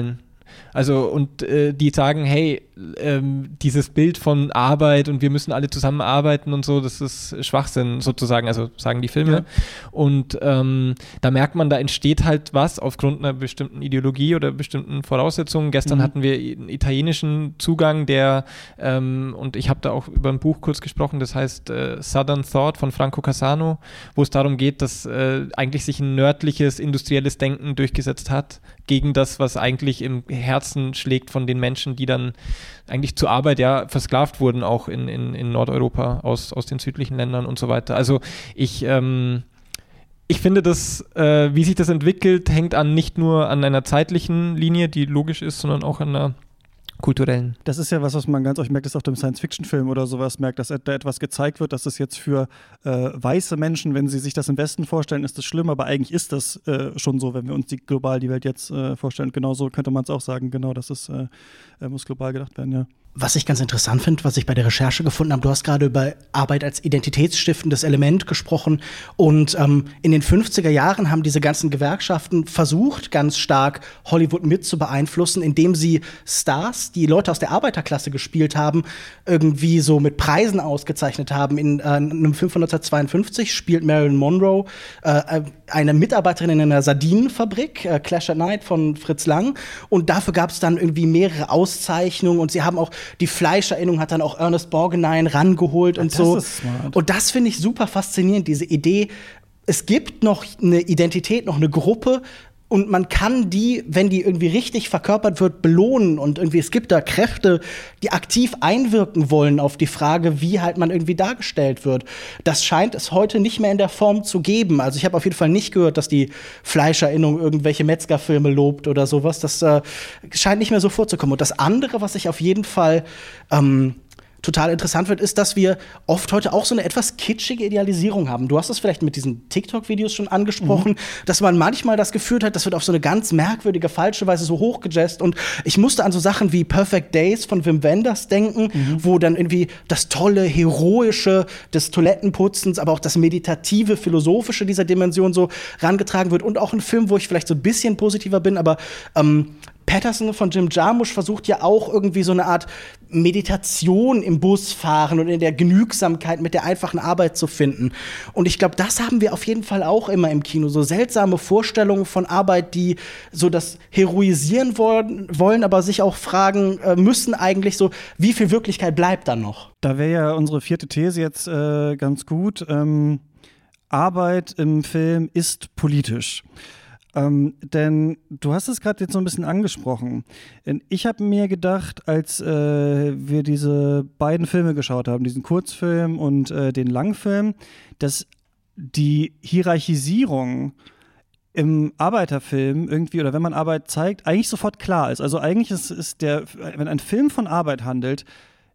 Also und äh, die sagen, hey, ähm, dieses Bild von Arbeit und wir müssen alle zusammenarbeiten und so, das ist Schwachsinn sozusagen, also sagen die Filme. Ja. Und ähm, da merkt man, da entsteht halt was aufgrund einer bestimmten Ideologie oder bestimmten Voraussetzungen. Gestern mhm. hatten wir einen italienischen Zugang, der, ähm, und ich habe da auch über ein Buch kurz gesprochen, das heißt äh, Southern Thought von Franco Cassano, wo es darum geht, dass äh, eigentlich sich ein nördliches, industrielles Denken durchgesetzt hat gegen das, was eigentlich im Herzen schlägt von den Menschen, die dann eigentlich zur Arbeit ja versklavt wurden, auch in, in, in Nordeuropa aus, aus den südlichen Ländern und so weiter. Also ich, ähm, ich finde, dass, äh, wie sich das entwickelt, hängt an nicht nur an einer zeitlichen Linie, die logisch ist, sondern auch an einer kulturellen. Das ist ja was, was man ganz oft merkt, dass auf dem Science-Fiction-Film oder sowas merkt, dass da etwas gezeigt wird, dass das jetzt für äh, weiße Menschen, wenn sie sich das im Westen vorstellen, ist das schlimm, aber eigentlich ist das äh, schon so, wenn wir uns die, global die Welt jetzt äh, vorstellen. Genau so könnte man es auch sagen, genau, das ist, äh, muss global gedacht werden, ja. Was ich ganz interessant finde, was ich bei der Recherche gefunden habe, du hast gerade über Arbeit als identitätsstiftendes Element gesprochen und ähm, in den fünfziger Jahren haben diese ganzen Gewerkschaften versucht, ganz stark Hollywood mit zu beeinflussen, indem sie Stars, die Leute aus der Arbeiterklasse gespielt haben, irgendwie so mit Preisen ausgezeichnet haben. In äh, einem Film von neunzehnhundertzweiundfünfzig spielt Marilyn Monroe äh, eine Mitarbeiterin in einer Sardinenfabrik, äh, Clash at Night von Fritz Lang, und dafür gab es dann irgendwie mehrere Auszeichnungen und sie haben auch die Fleischerinnung hat dann auch Ernest Borgnine rangeholt und das so. Ist smart. Und das finde ich super faszinierend, diese Idee, es gibt noch eine Identität, noch eine Gruppe und man kann die, wenn die irgendwie richtig verkörpert wird, belohnen und irgendwie es gibt da Kräfte, die aktiv einwirken wollen auf die Frage, wie halt man irgendwie dargestellt wird. Das scheint es heute nicht mehr in der Form zu geben. Also ich habe auf jeden Fall nicht gehört, dass die Fleischerinnung irgendwelche Metzgerfilme lobt oder sowas. Das äh, scheint nicht mehr so vorzukommen. Und das andere, was ich auf jeden Fall ähm, total interessant wird, ist, dass wir oft heute auch so eine etwas kitschige Idealisierung haben. Du hast es vielleicht mit diesen TikTok-Videos schon angesprochen, mhm. dass man manchmal das Gefühl hat, das wird auf so eine ganz merkwürdige, falsche Weise so hochgejazzt. Und ich musste an so Sachen wie Perfect Days von Wim Wenders denken, mhm. wo dann irgendwie das tolle, heroische des Toilettenputzens, aber auch das meditative, philosophische dieser Dimension so rangetragen wird. Und auch ein Film, wo ich vielleicht so ein bisschen positiver bin, aber ähm, Patterson von Jim Jarmusch versucht ja auch irgendwie so eine Art Meditation im Busfahren und in der Genügsamkeit mit der einfachen Arbeit zu finden. Und ich glaube, das haben wir auf jeden Fall auch immer im Kino. So seltsame Vorstellungen von Arbeit, die so das heroisieren wollen, wollen aber sich auch fragen äh, müssen eigentlich so, wie viel Wirklichkeit bleibt da noch? Da wäre ja unsere vierte These jetzt äh, ganz gut. Ähm, Arbeit im Film ist politisch. Ähm, denn du hast es gerade jetzt so ein bisschen angesprochen. Ich habe mir gedacht, als äh, wir diese beiden Filme geschaut haben, diesen Kurzfilm und äh, den Langfilm, dass die Hierarchisierung im Arbeiterfilm irgendwie, oder wenn man Arbeit zeigt, eigentlich sofort klar ist. Also eigentlich ist, ist der, wenn ein Film von Arbeit handelt,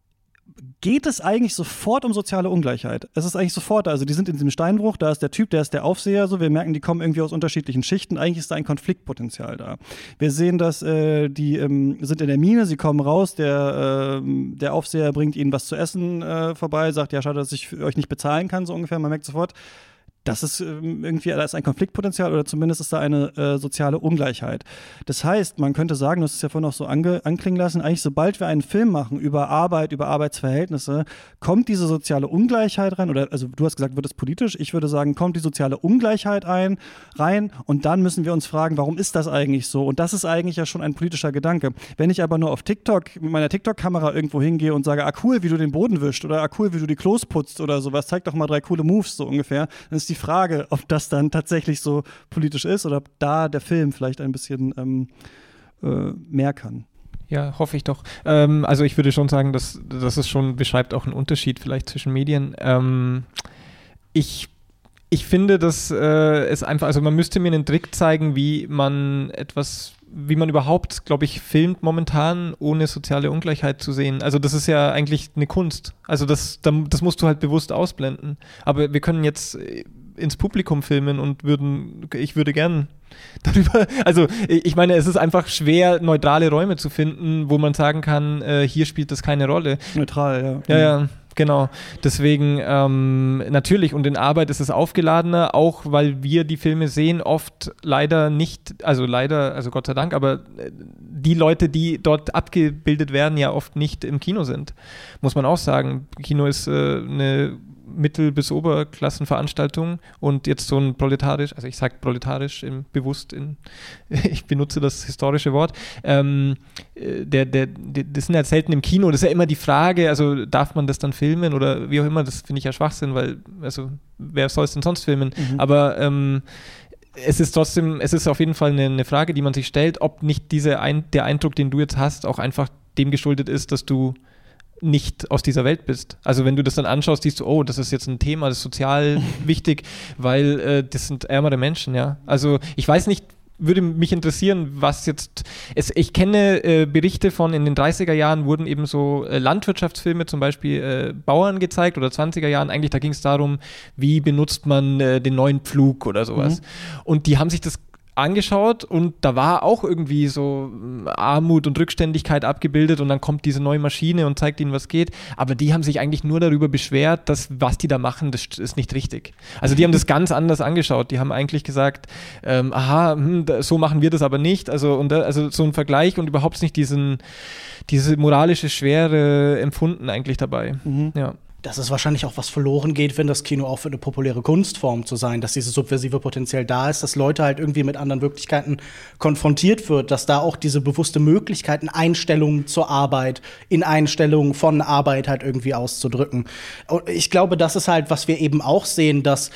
geht es eigentlich sofort um soziale Ungleichheit. Es ist eigentlich sofort, also die sind in diesem Steinbruch, da ist der Typ, der ist der Aufseher, so, wir merken, die kommen irgendwie aus unterschiedlichen Schichten, eigentlich ist da ein Konfliktpotenzial da. Wir sehen, dass äh, die ähm, sind in der Mine, sie kommen raus, der, äh, der Aufseher bringt ihnen was zu essen äh, vorbei, sagt, ja, schade, dass ich für euch nicht bezahlen kann, so ungefähr, man merkt sofort, das ist ähm, irgendwie, da ist ein Konfliktpotenzial oder zumindest ist da eine äh, soziale Ungleichheit. Das heißt, man könnte sagen, du hast es ja vorhin auch so ange- anklingen lassen, eigentlich sobald wir einen Film machen über Arbeit, über Arbeitsverhältnisse, kommt diese soziale Ungleichheit rein, oder also du hast gesagt, wird es politisch, ich würde sagen, kommt die soziale Ungleichheit ein, rein und dann müssen wir uns fragen, warum ist das eigentlich so? Und das ist eigentlich ja schon ein politischer Gedanke. Wenn ich aber nur auf TikTok mit meiner TikTok-Kamera irgendwo hingehe und sage, ah cool, wie du den Boden wischst oder ah cool, wie du die Klos putzt oder sowas, zeig doch mal drei coole Moves so ungefähr, dann ist die Frage, ob das dann tatsächlich so politisch ist oder ob da der Film vielleicht ein bisschen ähm, äh, mehr kann. Ja, hoffe ich doch. Ähm, also ich würde schon sagen, dass, dass es schon beschreibt auch einen Unterschied vielleicht zwischen Medien. Ähm, ich Ich finde, dass äh, es einfach, also man müsste mir einen Trick zeigen, wie man etwas, wie man überhaupt, glaube ich, filmt momentan, ohne soziale Ungleichheit zu sehen. Also das ist ja eigentlich eine Kunst. Also das, das musst du halt bewusst ausblenden. Aber wir können jetzt ins Publikum filmen und würden, ich würde gern darüber, also ich meine, es ist einfach schwer, neutrale Räume zu finden, wo man sagen kann, äh, hier spielt das keine Rolle. Neutral, ja. Ja, ja. genau. Deswegen ähm, natürlich, und in Arbeit ist es aufgeladener, auch weil wir die Filme sehen, oft leider nicht, also leider, also Gott sei Dank, aber die Leute, die dort abgebildet werden, ja oft nicht im Kino sind. Muss man auch sagen. Kino ist äh, eine Mittel- bis Oberklassenveranstaltung und jetzt so ein proletarisch, also ich sage proletarisch im, bewusst, in, ich benutze das historische Wort, ähm, der, der, der, das sind halt selten im Kino, das ist ja immer die Frage, also darf man das dann filmen oder wie auch immer, das finde ich ja Schwachsinn, weil, also wer soll es denn sonst filmen, mhm. aber ähm, es ist trotzdem, es ist auf jeden Fall eine, eine Frage, die man sich stellt, ob nicht diese ein, der Eindruck, den du jetzt hast, auch einfach dem geschuldet ist, dass du nicht aus dieser Welt bist. Also wenn du das dann anschaust, siehst du, oh, das ist jetzt ein Thema, das ist sozial wichtig, weil äh, das sind ärmere Menschen, ja. Also ich weiß nicht, würde mich interessieren, was jetzt, es, ich kenne äh, Berichte von, in den dreißiger Jahren wurden eben so äh, Landwirtschaftsfilme, zum Beispiel äh, Bauern gezeigt oder zwanziger Jahren, eigentlich da ging es darum, wie benutzt man äh, den neuen Pflug oder sowas. Mhm. Und die haben sich das angeschaut und da war auch irgendwie so Armut und Rückständigkeit abgebildet und dann kommt diese neue Maschine und zeigt ihnen, was geht. Aber die haben sich eigentlich nur darüber beschwert, dass was die da machen, das ist nicht richtig. Also die haben das ganz anders angeschaut. Die haben eigentlich gesagt, ähm, aha, hm, so machen wir das aber nicht. Also, und, also so ein Vergleich und überhaupt nicht diesen, diese moralische Schwere empfunden eigentlich dabei. Mhm. Ja. Dass es wahrscheinlich auch was verloren geht, wenn das Kino aufhört, eine populäre Kunstform zu sein, dass dieses subversive Potenzial da ist, dass Leute halt irgendwie mit anderen Wirklichkeiten konfrontiert wird, dass da auch diese bewusste Möglichkeit, Einstellungen zur Arbeit, in Einstellungen von Arbeit halt irgendwie auszudrücken. Und ich glaube, das ist halt, was wir eben auch sehen, dass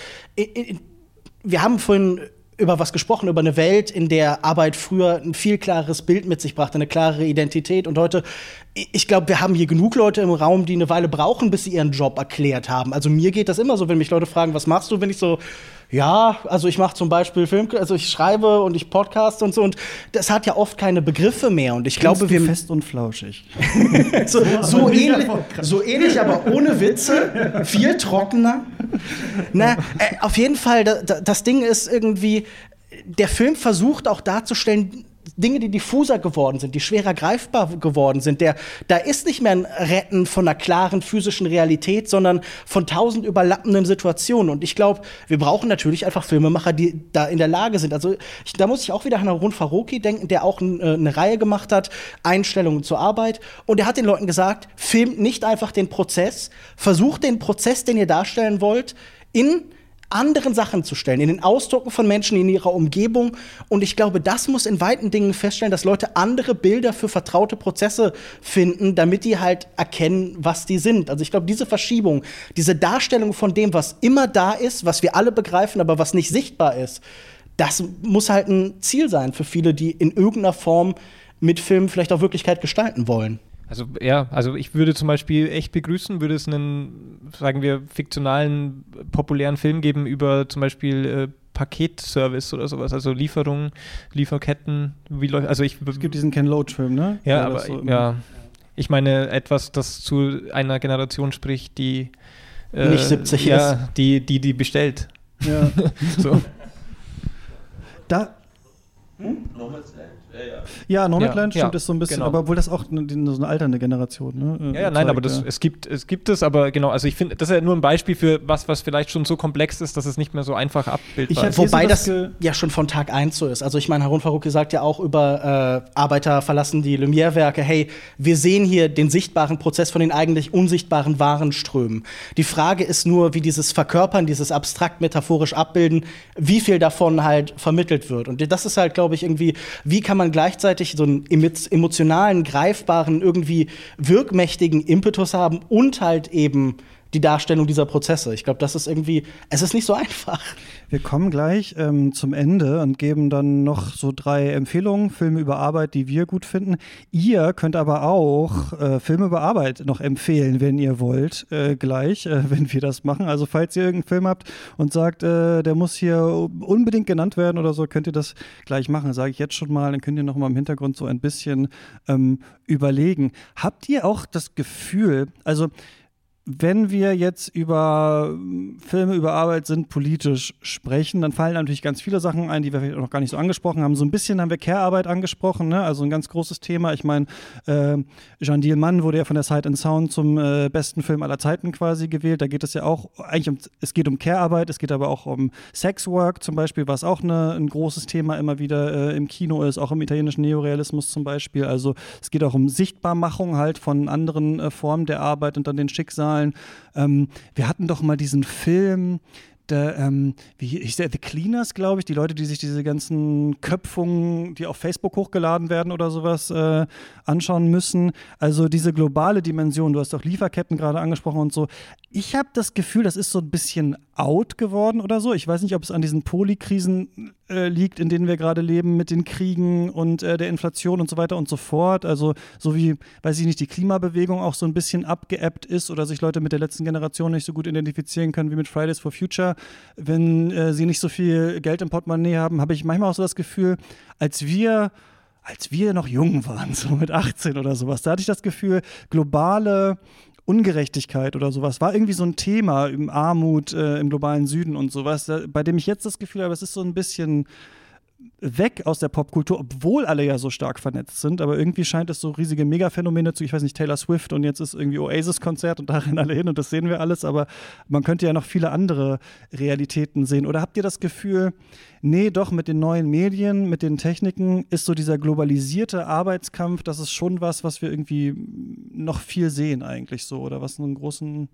wir haben vorhin über was gesprochen, über eine Welt, in der Arbeit früher ein viel klareres Bild mit sich brachte, eine klarere Identität. Und heute, ich glaube, wir haben hier genug Leute im Raum, die eine Weile brauchen, bis sie ihren Job erklärt haben. Also mir geht das immer so, wenn mich Leute fragen, was machst du, wenn ich so, ja, also ich mache zum Beispiel Film, also ich schreibe und ich podcast und so. Und das hat ja oft keine Begriffe mehr. Und ich Kennst glaube, wir du fest und flauschig. so, so, ähnlich, so ähnlich, aber ohne Witze, viel trockener. Na, äh, auf jeden Fall, da, da, das Ding ist irgendwie, der Film versucht auch darzustellen, Dinge, die diffuser geworden sind, die schwerer greifbar geworden sind. Der, da ist nicht mehr ein Retten von einer klaren physischen Realität, sondern von tausend überlappenden Situationen. Und ich glaube, wir brauchen natürlich einfach Filmemacher, die da in der Lage sind. Also ich, da muss ich auch wieder an Harun Farocki denken, der auch n, äh, eine Reihe gemacht hat, Einstellungen zur Arbeit. Und er hat den Leuten gesagt, filmt nicht einfach den Prozess, versucht den Prozess, den ihr darstellen wollt, in anderen Sachen zu stellen, in den Ausdrucken von Menschen in ihrer Umgebung. Und ich glaube, das muss in weiten Dingen feststellen, dass Leute andere Bilder für vertraute Prozesse finden, damit die halt erkennen, was die sind. Also ich glaube, diese Verschiebung, diese Darstellung von dem, was immer da ist, was wir alle begreifen, aber was nicht sichtbar ist, das muss halt ein Ziel sein für viele, die in irgendeiner Form mit Filmen vielleicht auch Wirklichkeit gestalten wollen. Also ja, also ich würde zum Beispiel echt begrüßen, würde es einen, sagen wir, fiktionalen, populären Film geben über zum Beispiel äh, Paketservice oder sowas, also Lieferungen, Lieferketten, wie läuft, also ich... Es gibt diesen Ken Loach-Film, ne? Ja, aber so ja, ich meine etwas, das zu einer Generation spricht, die äh, nicht siebzig ja, ist. die, die, die bestellt. Ja. So. Da... Hm? Nomadland? Ja, ja. Ja, Nomadland ja, stimmt, ja, ist so ein bisschen, genau. aber obwohl das auch eine, so eine alternde Generation, ne? Ja, ja, nein, aber das, ja. es gibt es gibt es, aber genau, also ich finde, das ist ja nur ein Beispiel für was, was vielleicht schon so komplex ist, dass es nicht mehr so einfach abbildbar ist. Wobei das, das ja schon von Tag eins so ist. Also ich meine, Harun Farocki sagt ja auch über äh, Arbeiter verlassen die Lumière-Werke, hey, wir sehen hier den sichtbaren Prozess von den eigentlich unsichtbaren Warenströmen. Die Frage ist nur, wie dieses Verkörpern, dieses abstrakt metaphorisch Abbilden, wie viel davon halt vermittelt wird. Und das ist halt, glaube ich, irgendwie, wie kann man gleichzeitig so einen emotionalen, greifbaren, irgendwie wirkmächtigen Impetus haben und halt eben die Darstellung dieser Prozesse. Ich glaube, das ist irgendwie, es ist nicht so einfach. Wir kommen gleich ähm, zum Ende und geben dann noch so drei Empfehlungen, Filme über Arbeit, die wir gut finden. Ihr könnt aber auch äh, Filme über Arbeit noch empfehlen, wenn ihr wollt, äh, gleich, äh, wenn wir das machen. Also falls ihr irgendeinen Film habt und sagt, äh, der muss hier unbedingt genannt werden oder so, könnt ihr das gleich machen. Sage ich jetzt schon mal, dann könnt ihr noch mal im Hintergrund so ein bisschen ähm, überlegen. Habt ihr auch das Gefühl, also wenn wir jetzt über Filme, über Arbeit sind, politisch sprechen, dann fallen natürlich ganz viele Sachen ein, die wir vielleicht noch gar nicht so angesprochen haben. So ein bisschen haben wir Care-Arbeit angesprochen, ne? Also ein ganz großes Thema. Ich meine, äh, Jeanne Dielmann wurde ja von der Sight and Sound zum äh, besten Film aller Zeiten quasi gewählt. Da geht es ja auch eigentlich um, es geht um Care-Arbeit, es geht aber auch um Sexwork zum Beispiel, was auch eine, ein großes Thema immer wieder äh, im Kino ist, auch im italienischen Neorealismus zum Beispiel. Also es geht auch um Sichtbarmachung halt von anderen äh, Formen der Arbeit und dann den Schicksalen. Ähm, wir hatten doch mal diesen Film, der, ähm, wie ich sehe, The Cleaners, glaube ich, die Leute, die sich diese ganzen Köpfungen, die auf Facebook hochgeladen werden oder sowas, äh, anschauen müssen. Also diese globale Dimension, du hast auch Lieferketten gerade angesprochen und so. Ich habe das Gefühl, das ist so ein bisschen out geworden oder so. Ich weiß nicht, ob es an diesen Polykrisen äh, liegt, in denen wir gerade leben, mit den Kriegen und äh, der Inflation und so weiter und so fort. Also so wie, weiß ich nicht, die Klimabewegung auch so ein bisschen abgeebbt ist oder sich Leute mit der letzten Generation nicht so gut identifizieren können wie mit Fridays for Future. Wenn äh, sie nicht so viel Geld im Portemonnaie haben, habe ich manchmal auch so das Gefühl, als wir als wir noch jung waren, so mit achtzehn oder sowas, da hatte ich das Gefühl, globale Ungerechtigkeit oder sowas war irgendwie so ein Thema im Armut äh, im globalen Süden und sowas, da, bei dem ich jetzt das Gefühl habe, es ist so ein bisschen weg aus der Popkultur, obwohl alle ja so stark vernetzt sind, aber irgendwie scheint es so riesige Megaphänomene zu, ich weiß nicht, Taylor Swift und jetzt ist irgendwie Oasis-Konzert und da rennen alle hin und das sehen wir alles, aber man könnte ja noch viele andere Realitäten sehen. Oder habt ihr das Gefühl, nee, doch mit den neuen Medien, mit den Techniken ist so dieser globalisierte Arbeitskampf, das ist schon was, was wir irgendwie noch viel sehen eigentlich so oder was einen großen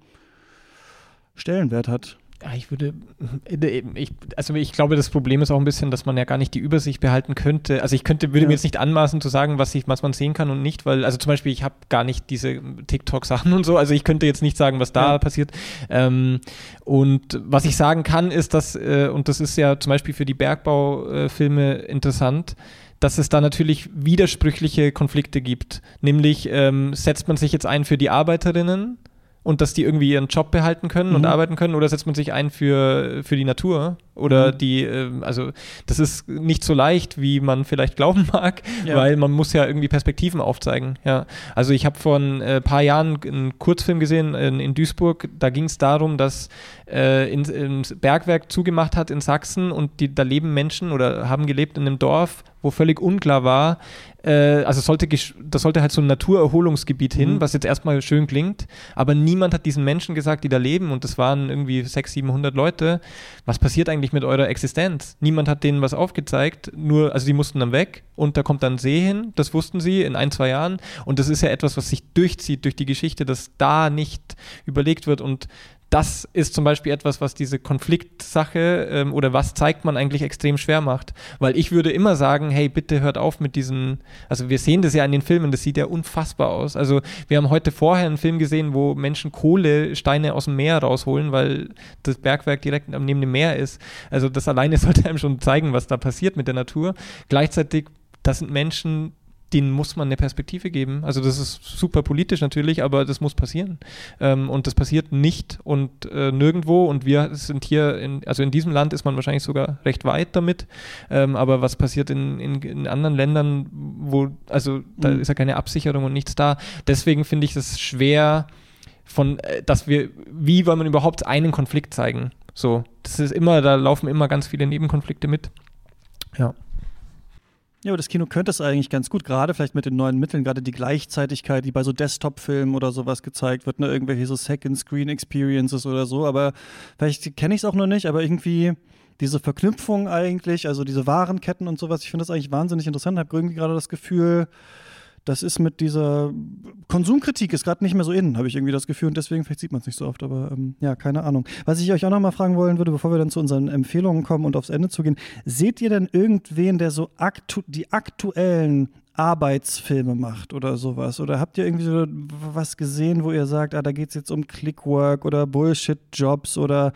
Stellenwert hat? Ja, ich würde, ich, also ich glaube, das Problem ist auch ein bisschen, dass man ja gar nicht die Übersicht behalten könnte. Also ich könnte, würde ja. mir jetzt nicht anmaßen zu sagen, was ich, was man sehen kann und nicht, weil, also zum Beispiel, ich habe gar nicht diese TikTok-Sachen und so, also ich könnte jetzt nicht sagen, was da ja. passiert. Ähm, und was ich sagen kann, ist, dass, äh, und das ist ja zum Beispiel für die Bergbaufilme interessant, dass es da natürlich widersprüchliche Konflikte gibt. Nämlich ähm, setzt man sich jetzt ein für die Arbeiterinnen und dass die irgendwie ihren Job behalten können mhm. und arbeiten können, oder setzt man sich ein für, für die Natur oder mhm. die, äh, also das ist nicht so leicht, wie man vielleicht glauben mag, ja. weil man muss ja irgendwie Perspektiven aufzeigen. Ja. Also ich habe vor ein äh, paar Jahren einen Kurzfilm gesehen in, in Duisburg, da ging es darum, dass äh, in, in Bergwerk zugemacht hat in Sachsen und die, da leben Menschen oder haben gelebt in einem Dorf, wo völlig unklar war, äh, also sollte das sollte halt so ein Naturerholungsgebiet hin, mhm. was jetzt erstmal schön klingt, aber niemand hat diesen Menschen gesagt, die da leben, und das waren irgendwie sechshundert, siebenhundert Leute, was passiert eigentlich mit eurer Existenz? Niemand hat denen was aufgezeigt, nur, also die mussten dann weg und da kommt dann See hin, das wussten sie in ein, zwei Jahren, und das ist ja etwas, was sich durchzieht durch die Geschichte, dass da nicht überlegt wird, und das ist zum Beispiel etwas, was diese Konfliktsache ähm, oder was zeigt man eigentlich extrem schwer macht. Weil ich würde immer sagen, hey, bitte hört auf mit diesen, also wir sehen das ja in den Filmen, das sieht ja unfassbar aus. Also wir haben heute vorher einen Film gesehen, wo Menschen Kohlesteine aus dem Meer rausholen, weil das Bergwerk direkt neben dem Meer ist. Also das alleine sollte einem schon zeigen, was da passiert mit der Natur. Gleichzeitig, das sind Menschen, denen muss man eine Perspektive geben. Also das ist super politisch natürlich, aber das muss passieren. Ähm, und das passiert nicht und äh, nirgendwo. Und wir sind hier, in, also in diesem Land ist man wahrscheinlich sogar recht weit damit. Ähm, aber was passiert in, in, in anderen Ländern, wo, also da mhm. ist ja keine Absicherung und nichts da. Deswegen finde ich das schwer, von, äh, dass wir, wie wollen man überhaupt einen Konflikt zeigen? So, das ist immer, da laufen immer ganz viele Nebenkonflikte mit. Ja. Ja, aber das Kino könnte es eigentlich ganz gut, gerade vielleicht mit den neuen Mitteln, gerade die Gleichzeitigkeit, die bei so Desktop-Filmen oder sowas gezeigt wird, ne, irgendwelche so Second-Screen-Experiences oder so, aber vielleicht kenne ich es auch noch nicht, aber irgendwie diese Verknüpfung eigentlich, also diese Warenketten und sowas, ich finde das eigentlich wahnsinnig interessant, habe irgendwie gerade das Gefühl, das ist mit dieser Konsumkritik ist gerade nicht mehr so in, habe ich irgendwie das Gefühl, und deswegen, vielleicht sieht man es nicht so oft, aber ähm, ja, keine Ahnung. Was ich euch auch noch mal fragen wollen würde, bevor wir dann zu unseren Empfehlungen kommen und aufs Ende zu gehen, seht ihr denn irgendwen, der so aktu- die aktuellen Arbeitsfilme macht oder sowas? Oder habt ihr irgendwie so was gesehen, wo ihr sagt, ah, da geht es jetzt um Clickwork oder Bullshit-Jobs oder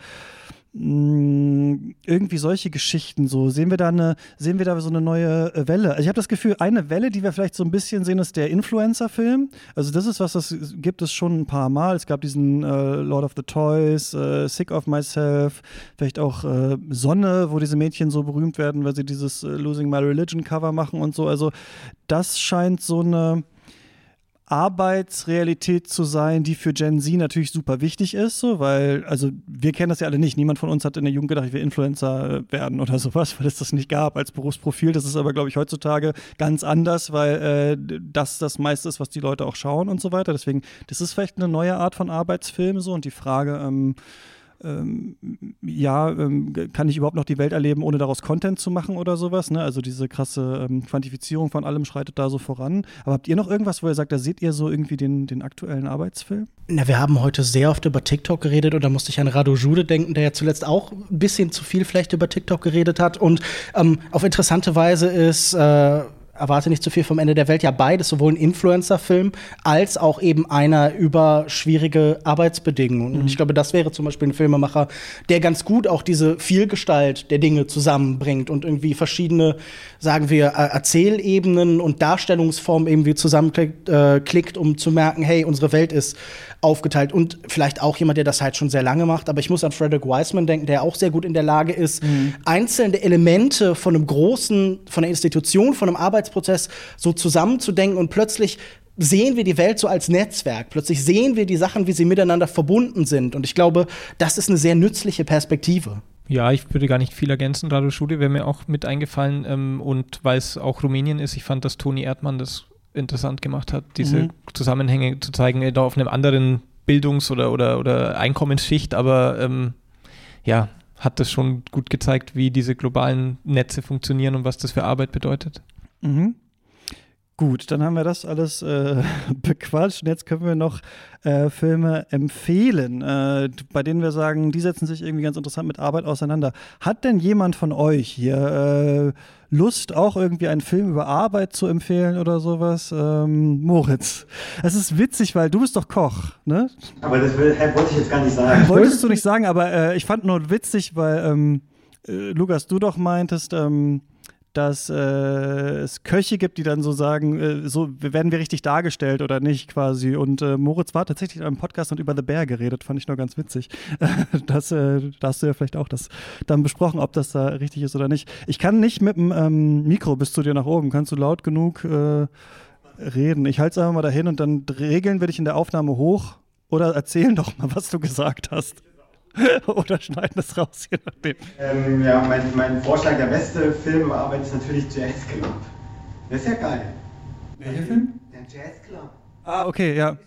irgendwie solche Geschichten so. Sehen wir da eine, sehen wir da so eine neue Welle? Also ich habe das Gefühl, eine Welle, die wir vielleicht so ein bisschen sehen, ist der Influencer-Film. Also das ist was, das gibt es schon ein paar Mal. Es gab diesen äh, Lord of the Toys, äh, Sick of Myself, vielleicht auch äh, Sonne, wo diese Mädchen so berühmt werden, weil sie dieses äh, Losing My Religion Cover machen und so. Also das scheint so eine Arbeitsrealität zu sein, die für Gen Z natürlich super wichtig ist, so, weil, also wir kennen das ja alle nicht. Niemand von uns hat in der Jugend gedacht, ich will Influencer werden oder sowas, weil es das nicht gab als Berufsprofil. Das ist aber, glaube ich, heutzutage ganz anders, weil äh, das das meiste ist, was die Leute auch schauen und so weiter. Deswegen, das ist vielleicht eine neue Art von Arbeitsfilm so und die Frage, ähm, Ähm, ja, ähm, kann ich überhaupt noch die Welt erleben, ohne daraus Content zu machen oder sowas, ne? Also diese krasse ähm, Quantifizierung von allem schreitet da so voran. Aber habt ihr noch irgendwas, wo ihr sagt, da seht ihr so irgendwie den, den aktuellen Arbeitsfilm? Na, wir haben heute sehr oft über TikTok geredet und da musste ich an Rado Jude denken, der ja zuletzt auch ein bisschen zu viel vielleicht über TikTok geredet hat. Und ähm, auf interessante Weise ist äh erwarte nicht zu viel vom Ende der Welt, ja beides, sowohl ein Influencer-Film als auch eben einer über schwierige Arbeitsbedingungen. Mhm. Und ich glaube, das wäre zum Beispiel ein Filmemacher, der ganz gut auch diese Vielgestalt der Dinge zusammenbringt und irgendwie verschiedene, sagen wir, Erzählebenen und Darstellungsformen irgendwie zusammenklickt, äh, klickt, um zu merken, hey, unsere Welt ist aufgeteilt. Und vielleicht auch jemand, der das halt schon sehr lange macht, aber ich muss an Frederick Wiseman denken, der auch sehr gut in der Lage ist, mhm. einzelne Elemente von einem großen, von einer Institution, von einem Arbeitsprozess so zusammenzudenken und plötzlich sehen wir die Welt so als Netzwerk. Plötzlich sehen wir die Sachen, wie sie miteinander verbunden sind. Und ich glaube, das ist eine sehr nützliche Perspektive. Ja, ich würde gar nicht viel ergänzen. Rado Jude wäre mir auch mit eingefallen. Ähm, und weil es auch Rumänien ist, ich fand, dass Toni Erdmann das interessant gemacht hat, diese mhm. Zusammenhänge zu zeigen, da auf einem anderen Bildungs- oder, oder, oder Einkommensschicht. Aber ähm, ja, hat das schon gut gezeigt, wie diese globalen Netze funktionieren und was das für Arbeit bedeutet. Mhm. Gut, dann haben wir das alles äh, bequatscht. Und jetzt können wir noch äh, Filme empfehlen, äh, bei denen wir sagen, die setzen sich irgendwie ganz interessant mit Arbeit auseinander. Hat denn jemand von euch hier äh, Lust, auch irgendwie einen Film über Arbeit zu empfehlen oder sowas? Ähm, Moritz, es ist witzig, weil du bist doch Koch, ne? Aber das will, wollte ich jetzt gar nicht sagen. Wolltest du nicht sagen, aber äh, ich fand nur witzig, weil ähm, äh, Lukas, du doch meintest, ähm, dass äh, es Köche gibt, die dann so sagen, äh, so werden wir richtig dargestellt oder nicht quasi. Und äh, Moritz war tatsächlich in einem Podcast und über The Bear geredet, fand ich nur ganz witzig. das, äh, da hast du ja vielleicht auch das dann besprochen, ob das da richtig ist oder nicht. Ich kann nicht mit dem ähm, Mikro bis zu dir nach oben. Kannst du laut genug äh, reden? Ich halte es einfach mal dahin und dann regeln wir dich in der Aufnahme hoch oder erzählen doch mal, was du gesagt hast. Oder schneiden es raus, je nachdem. Ähm, ja, mein, mein Vorschlag, der beste Film über Arbeit ist natürlich Jazz Club. Das ist ja geil. Welcher Film? Der Jazz Club. Ah, okay, ja.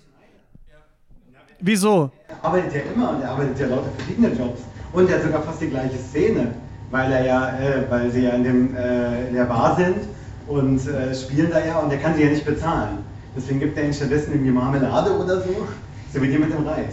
Wieso? Er arbeitet ja immer und er arbeitet ja lauter verschiedene Jobs. Und er hat sogar fast die gleiche Szene, weil er ja, äh, weil sie ja in, dem, äh, in der Bar sind und äh, spielen da ja und er kann sie ja nicht bezahlen. Deswegen gibt er ihnen stattdessen irgendwie Marmelade oder so, so wie die mit dem Reis.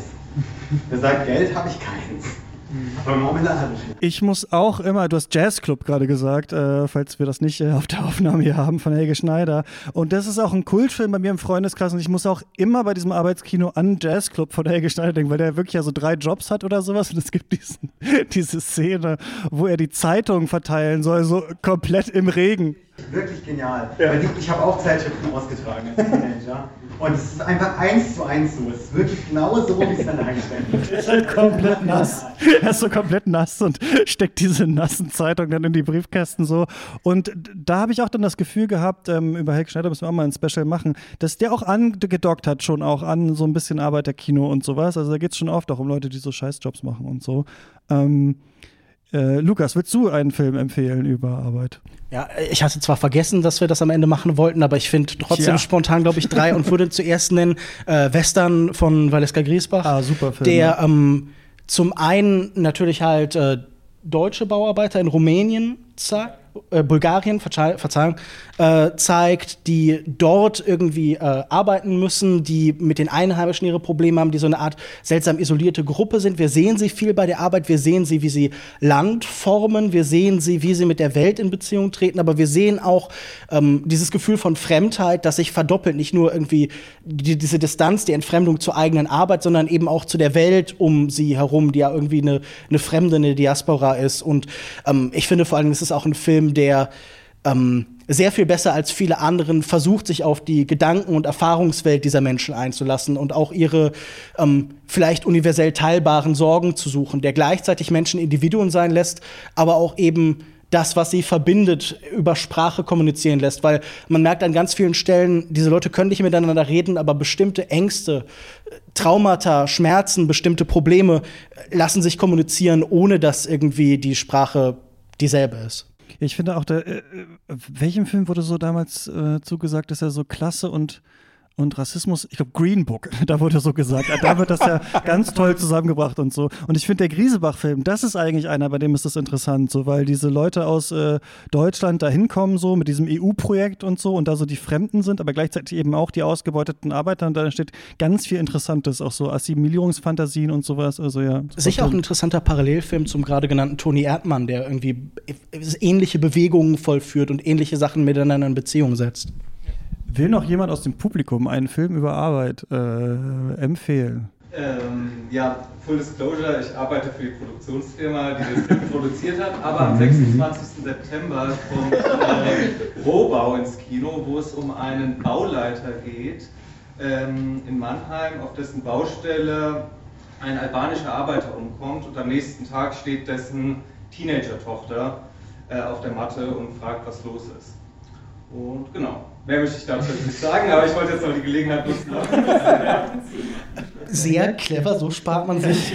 Er sagt, Geld habe ich keins. Aber Marmelade. Ich muss auch immer, du hast Jazzclub gerade gesagt, äh, falls wir das nicht äh, auf der Aufnahme hier haben von Helge Schneider. Und das ist auch ein Kultfilm bei mir im Freundeskreis und ich muss auch immer bei diesem Arbeitskino an Jazzclub von Helge Schneider denken, weil der wirklich ja so drei Jobs hat oder sowas und es gibt diesen, diese Szene, wo er die Zeitung verteilen soll, so komplett im Regen. Wirklich genial. Ja. Weil die, ich habe auch Zeitschriften ausgetragen als Teenager. Und es ist einfach eins zu eins so. Es ist wirklich genau so, wie es dann dargestellt wird. Er ist halt komplett nass. Er ist so komplett nass und steckt diese nassen Zeitungen dann in die Briefkästen so. Und da habe ich auch dann das Gefühl gehabt, ähm, über Helge Schneider müssen wir auch mal ein Special machen, dass der auch angedockt hat schon auch an so ein bisschen Arbeiterkino und sowas. Also da geht es schon oft auch um Leute, die so Scheißjobs machen und so. Ähm, Äh, Lukas, willst du einen Film empfehlen über Arbeit? Ja, ich hatte zwar vergessen, dass wir das am Ende machen wollten, aber ich finde trotzdem ja. spontan, glaube ich, drei und würde zuerst nennen äh, Western von Valeska Griesbach. Ah, super Film. Der ähm, zum einen natürlich halt äh, deutsche Bauarbeiter in Rumänien zeigt, äh, Bulgarien, Verzeih- Verzeihung, äh, zeigt, die dort irgendwie äh, arbeiten müssen, die mit den Einheimischen ihre Probleme haben, die so eine Art seltsam isolierte Gruppe sind. Wir sehen sie viel bei der Arbeit, wir sehen sie, wie sie Land formen, wir sehen sie, wie sie mit der Welt in Beziehung treten, aber wir sehen auch ähm, dieses Gefühl von Fremdheit, das sich verdoppelt, nicht nur irgendwie die, diese Distanz, die Entfremdung zur eigenen Arbeit, sondern eben auch zu der Welt um sie herum, die ja irgendwie eine, eine Fremde, eine Diaspora ist. Und ähm, ich finde vor allem, es ist auch ein Film, der ähm, sehr viel besser als viele anderen versucht, sich auf die Gedanken- und Erfahrungswelt dieser Menschen einzulassen und auch ihre ähm, vielleicht universell teilbaren Sorgen zu suchen, der gleichzeitig Menschen Individuen sein lässt, aber auch eben das, was sie verbindet, über Sprache kommunizieren lässt. Weil man merkt an ganz vielen Stellen, diese Leute können nicht miteinander reden, aber bestimmte Ängste, Traumata, Schmerzen, bestimmte Probleme lassen sich kommunizieren, ohne dass irgendwie die Sprache dieselbe ist. Ich finde auch, der, äh, welchem Film wurde so damals äh, zugesagt, dass er so Klasse und Und Rassismus, ich glaube Green Book, da wurde so gesagt. Da wird das ja ganz toll zusammengebracht und so. Und ich finde, der Griesebach-Film, das ist eigentlich einer, bei dem ist das interessant, so, weil diese Leute aus äh, Deutschland da hinkommen, so mit diesem E U-Projekt und so und da so die Fremden sind, aber gleichzeitig eben auch die ausgebeuteten Arbeiter. Und da steht ganz viel Interessantes, auch so Assimilierungsfantasien und sowas. Also, ja, sicher auch ein interessanter Parallelfilm zum gerade genannten Toni Erdmann, der irgendwie ähnliche Bewegungen vollführt und ähnliche Sachen miteinander in Beziehung setzt. Will noch jemand aus dem Publikum einen Film über Arbeit äh, empfehlen? Ähm, ja, Full Disclosure, ich arbeite für die Produktionsfirma, die den Film produziert hat, aber am sechsundzwanzigsten September kommt äh, Rohbau ins Kino, wo es um einen Bauleiter geht ähm, in Mannheim, auf dessen Baustelle ein albanischer Arbeiter umkommt und am nächsten Tag steht dessen Teenager-Tochter äh, auf der Matte und fragt, was los ist. Und genau, mehr möchte ich dazu nicht sagen, aber ich wollte jetzt noch die Gelegenheit nutzen. Sehr clever, so spart man sich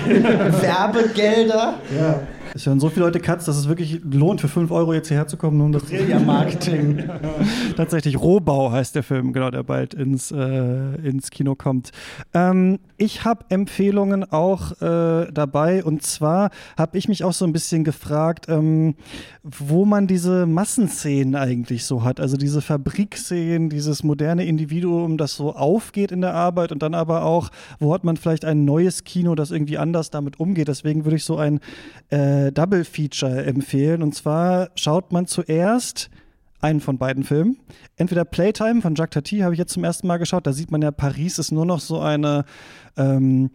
Werbegelder. Ja. Es hören so viele Leute Cuts, dass es wirklich lohnt, für fünf Euro jetzt hierher zu kommen, nur um das Guerilla-Marketing. Tatsächlich, Rohbau heißt der Film, genau, der bald ins, äh, ins Kino kommt. Ähm, ich habe Empfehlungen auch äh, dabei, und zwar habe ich mich auch so ein bisschen gefragt, ähm, wo man diese Massenszenen eigentlich so hat, also diese Fabrikszenen, dieses moderne Individuum, das so aufgeht in der Arbeit, und dann aber auch, wo hat man vielleicht ein neues Kino, das irgendwie anders damit umgeht. Deswegen würde ich so ein äh, Double Feature empfehlen, und zwar schaut man zuerst einen von beiden Filmen. Entweder Playtime von Jacques Tati, habe ich jetzt zum ersten Mal geschaut. Da sieht man ja, Paris ist nur noch so eine ähm,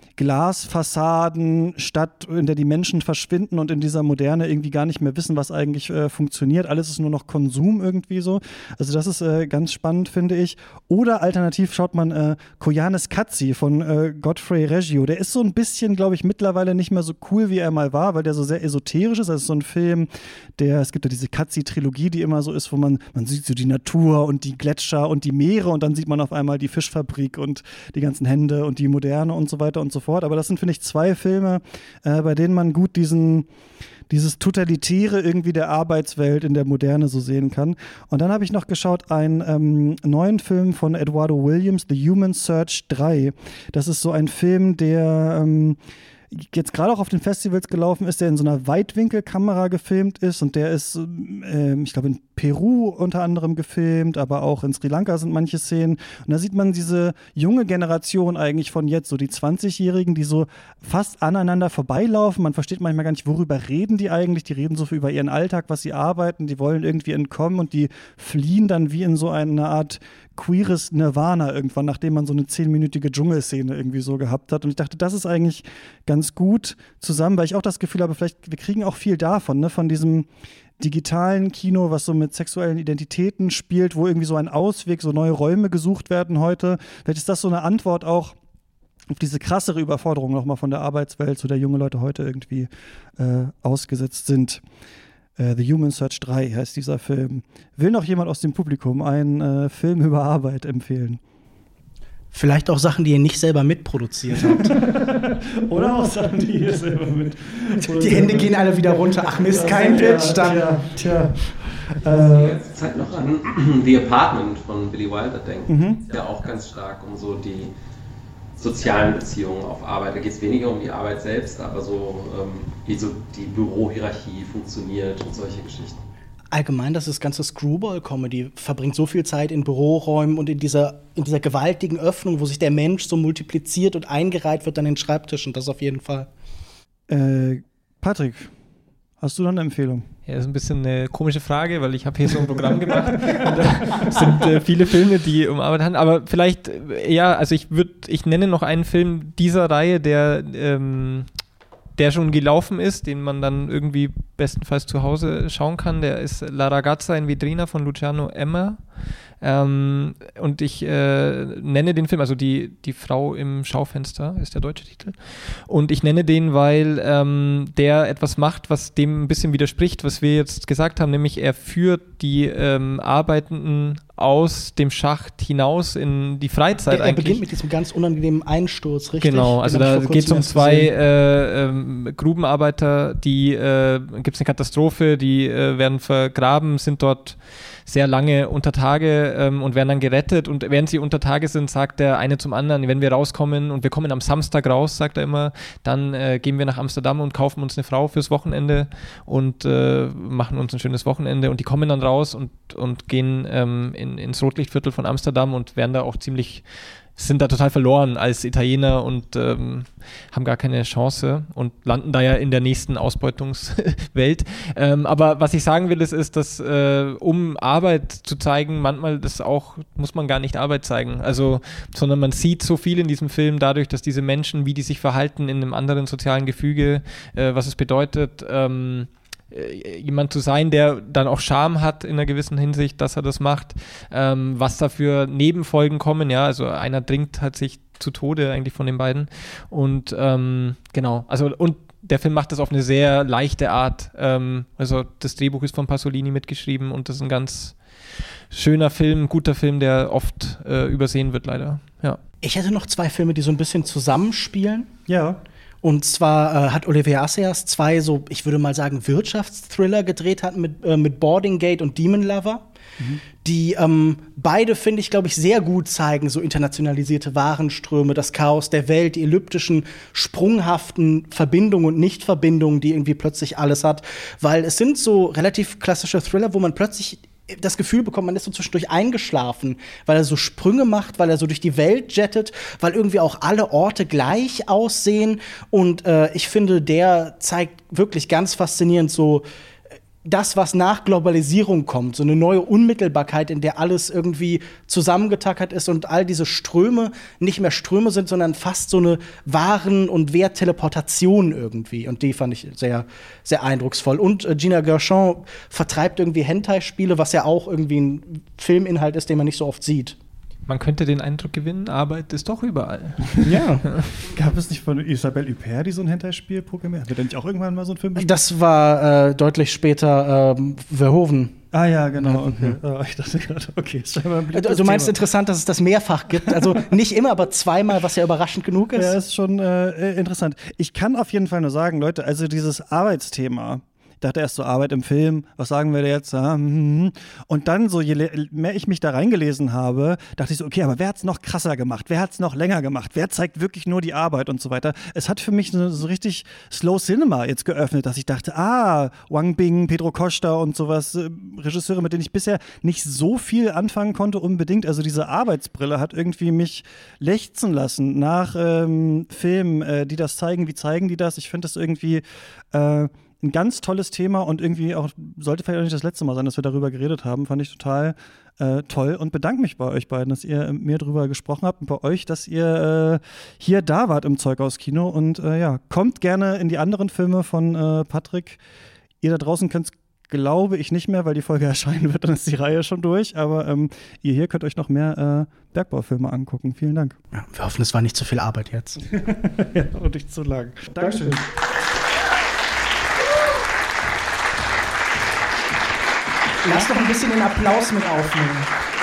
Glasfassadenstadt, in der die Menschen verschwinden und in dieser Moderne irgendwie gar nicht mehr wissen, was eigentlich äh, funktioniert. Alles ist nur noch Konsum irgendwie so. Also das ist äh, ganz spannend, finde ich. Oder alternativ schaut man äh, Koyanis Katzi von äh, Godfrey Reggio. Der ist so ein bisschen, glaube ich, mittlerweile nicht mehr so cool, wie er mal war, weil der so sehr esoterisch ist. Das ist so ein Film, der, es gibt ja diese Katzi-Trilogie, die immer so ist, wo man, man sieht so die Natur und die Gletscher und die Meere, und dann sieht man auf einmal die Fischfabrik und die ganzen Hände und die Moderne und so weiter und so fort. Aber das sind, finde ich, zwei Filme, äh, bei denen man gut diesen, dieses Totalitäre irgendwie der Arbeitswelt in der Moderne so sehen kann. Und dann habe ich noch geschaut einen ähm, neuen Film von Eduardo Williams, The Human Search drei. Das ist so ein Film, der ähm, jetzt gerade auch auf den Festivals gelaufen ist, der in so einer Weitwinkelkamera gefilmt ist, und der ist, äh, ich glaube, in Peru unter anderem gefilmt, aber auch in Sri Lanka sind manche Szenen. Und da sieht man diese junge Generation eigentlich von jetzt, so die zwanzigjährigen, die so fast aneinander vorbeilaufen. Man versteht manchmal gar nicht, worüber reden die eigentlich. Die reden so viel über ihren Alltag, was sie arbeiten. Die wollen irgendwie entkommen, und die fliehen dann wie in so eine Art queeres Nirvana irgendwann, nachdem man so eine zehnminütige Dschungelszene irgendwie so gehabt hat. Und ich dachte, das ist eigentlich ganz gut zusammen, weil ich auch das Gefühl habe, vielleicht, wir kriegen auch viel davon, ne, von diesem digitalen Kino, was so mit sexuellen Identitäten spielt, wo irgendwie so ein Ausweg, so neue Räume gesucht werden heute. Vielleicht ist das so eine Antwort auch auf diese krassere Überforderung nochmal von der Arbeitswelt, zu der junge Leute heute irgendwie äh, ausgesetzt sind. Uh, The Human Search drei heißt dieser Film. Will noch jemand aus dem Publikum einen äh, Film über Arbeit empfehlen? Vielleicht auch Sachen, die ihr nicht selber mitproduziert habt. Oder auch Sachen, die ihr selber mitproduziert. Die Hände gehen alle wieder runter. Ach Mist, kein Pitch dann. Tja, tja. Äh, jetzt halt noch an The Apartment von Billy Wilder denken. Mhm. Ja, auch ganz stark um so die sozialen Beziehungen auf Arbeit. Da geht es weniger um die Arbeit selbst, aber so, ähm, wie so die Bürohierarchie funktioniert und solche Geschichten. Allgemein, das ist ganze Screwball-Comedy verbringt so viel Zeit in Büroräumen und in dieser, in dieser gewaltigen Öffnung, wo sich der Mensch so multipliziert und eingereiht wird an den Schreibtischen. Das auf jeden Fall. Äh, Patrick, hast du noch eine Empfehlung? Ja, das ist ein bisschen eine komische Frage, weil ich habe hier so ein Programm gemacht. Und da sind äh, viele Filme, die um Arbeit handeln. Aber vielleicht, äh, ja, also ich würde, ich nenne noch einen Film dieser Reihe, der, ähm, der schon gelaufen ist, den man dann irgendwie bestenfalls zu Hause schauen kann. Der ist La Ragazza in Vetrina von Luciano Emmer. Ähm, und ich äh, nenne den Film, also die, die Frau im Schaufenster ist der deutsche Titel. Und ich nenne den, weil ähm, der etwas macht, was dem ein bisschen widerspricht, was wir jetzt gesagt haben, nämlich er führt die ähm, Arbeitenden aus dem Schacht hinaus in die Freizeit er, er eigentlich. beginnt mit diesem ganz unangenehmen Einsturz, richtig? Genau, also da geht es um zwei äh, ähm, Grubenarbeiter, die, äh, gibt es eine Katastrophe, die äh, werden vergraben, sind dort sehr lange unter Tage ähm, und werden dann gerettet, und während sie unter Tage sind, sagt der eine zum anderen, wenn wir rauskommen und wir kommen am Samstag raus, sagt er immer, dann äh, gehen wir nach Amsterdam und kaufen uns eine Frau fürs Wochenende und äh, machen uns ein schönes Wochenende, und die kommen dann raus und, und gehen ähm, in, ins Rotlichtviertel von Amsterdam und werden da auch ziemlich sind da total verloren als Italiener und ähm, haben gar keine Chance und landen da ja in der nächsten Ausbeutungswelt. ähm, aber was ich sagen will, ist, ist dass äh, um Arbeit zu zeigen, manchmal das auch, muss man gar nicht Arbeit zeigen, also, sondern man sieht so viel in diesem Film dadurch, dass diese Menschen, wie die sich verhalten in einem anderen sozialen Gefüge, äh, was es bedeutet, ähm, jemand zu sein, der dann auch Scham hat in einer gewissen Hinsicht, dass er das macht, ähm, was da für Nebenfolgen kommen, ja, also einer dringt halt sich zu Tode eigentlich von den beiden und ähm, genau, also und der Film macht das auf eine sehr leichte Art, ähm, also das Drehbuch ist von Pasolini mitgeschrieben und das ist ein ganz schöner Film, guter Film, der oft äh, übersehen wird leider, ja. Ich hätte noch zwei Filme, die so ein bisschen zusammenspielen. Ja. Und zwar äh, hat Olivier Assayas zwei so, ich würde mal sagen, Wirtschaftsthriller gedreht hat mit, äh, mit Boarding Gate und Demon Lover, mhm. die ähm, beide, finde ich, glaube ich, sehr gut zeigen, so internationalisierte Warenströme, das Chaos der Welt, die elliptischen, sprunghaften Verbindungen und Nichtverbindungen, die irgendwie plötzlich alles hat. Weil es sind so relativ klassische Thriller, wo man plötzlich das Gefühl bekommt, man ist so zwischendurch eingeschlafen, weil er so Sprünge macht, weil er so durch die Welt jettet, weil irgendwie auch alle Orte gleich aussehen. Und äh, ich finde, der zeigt wirklich ganz faszinierend so das, was nach Globalisierung kommt, so eine neue Unmittelbarkeit, in der alles irgendwie zusammengetackert ist und all diese Ströme nicht mehr Ströme sind, sondern fast so eine Waren- und Wertteleportation irgendwie. Und die fand ich sehr, sehr eindrucksvoll. Und äh, Gina Gershon vertreibt irgendwie Hentai-Spiele, was ja auch irgendwie ein Filminhalt ist, den man nicht so oft sieht. Man könnte den Eindruck gewinnen, Arbeit ist doch überall. Ja. Gab es nicht von Isabelle Huppert, die so ein Hentai-Spiel programmiert? Hat er nicht auch irgendwann mal so ein Film gespielt? Das war äh, deutlich später äh, Verhoeven. Ah ja, genau, okay. Mhm. Oh, ich dachte gerade, okay, ist scheinbar ein Du meinst Thema. Interessant, dass es das mehrfach gibt. Also nicht immer, aber zweimal, was ja überraschend genug ist. Ja, ist schon äh, interessant. Ich kann auf jeden Fall nur sagen, Leute, also dieses Arbeitsthema, ich dachte erst so, Arbeit im Film, was sagen wir da jetzt? Und dann so, je mehr ich mich da reingelesen habe, dachte ich so, okay, aber wer hat's noch krasser gemacht? Wer hat's noch länger gemacht? Wer zeigt wirklich nur die Arbeit und so weiter? Es hat für mich so, so richtig Slow Cinema jetzt geöffnet, dass ich dachte, ah, Wang Bing, Pedro Costa und sowas, äh, Regisseure, mit denen ich bisher nicht so viel anfangen konnte unbedingt. Also diese Arbeitsbrille hat irgendwie mich lechzen lassen nach ähm, Filmen, äh, die das zeigen. Wie zeigen die das? Ich finde das irgendwie äh, ein ganz tolles Thema und irgendwie auch, sollte vielleicht auch nicht das letzte Mal sein, dass wir darüber geredet haben, fand ich total äh, toll und bedanke mich bei euch beiden, dass ihr mit mir darüber gesprochen habt und bei euch, dass ihr äh, hier da wart im Zeughaus-Kino und äh, ja, kommt gerne in die anderen Filme von äh, Patrick. Ihr da draußen könnt es, glaube ich, nicht mehr, weil die Folge erscheinen wird, dann ist die Reihe schon durch, aber ähm, ihr hier könnt euch noch mehr äh, Bergbaufilme angucken. Vielen Dank. Ja, wir hoffen, es war nicht zu viel Arbeit jetzt. Ja, und nicht zu lang. Dankeschön. Dankeschön. Lass doch ein bisschen den Applaus mit aufnehmen.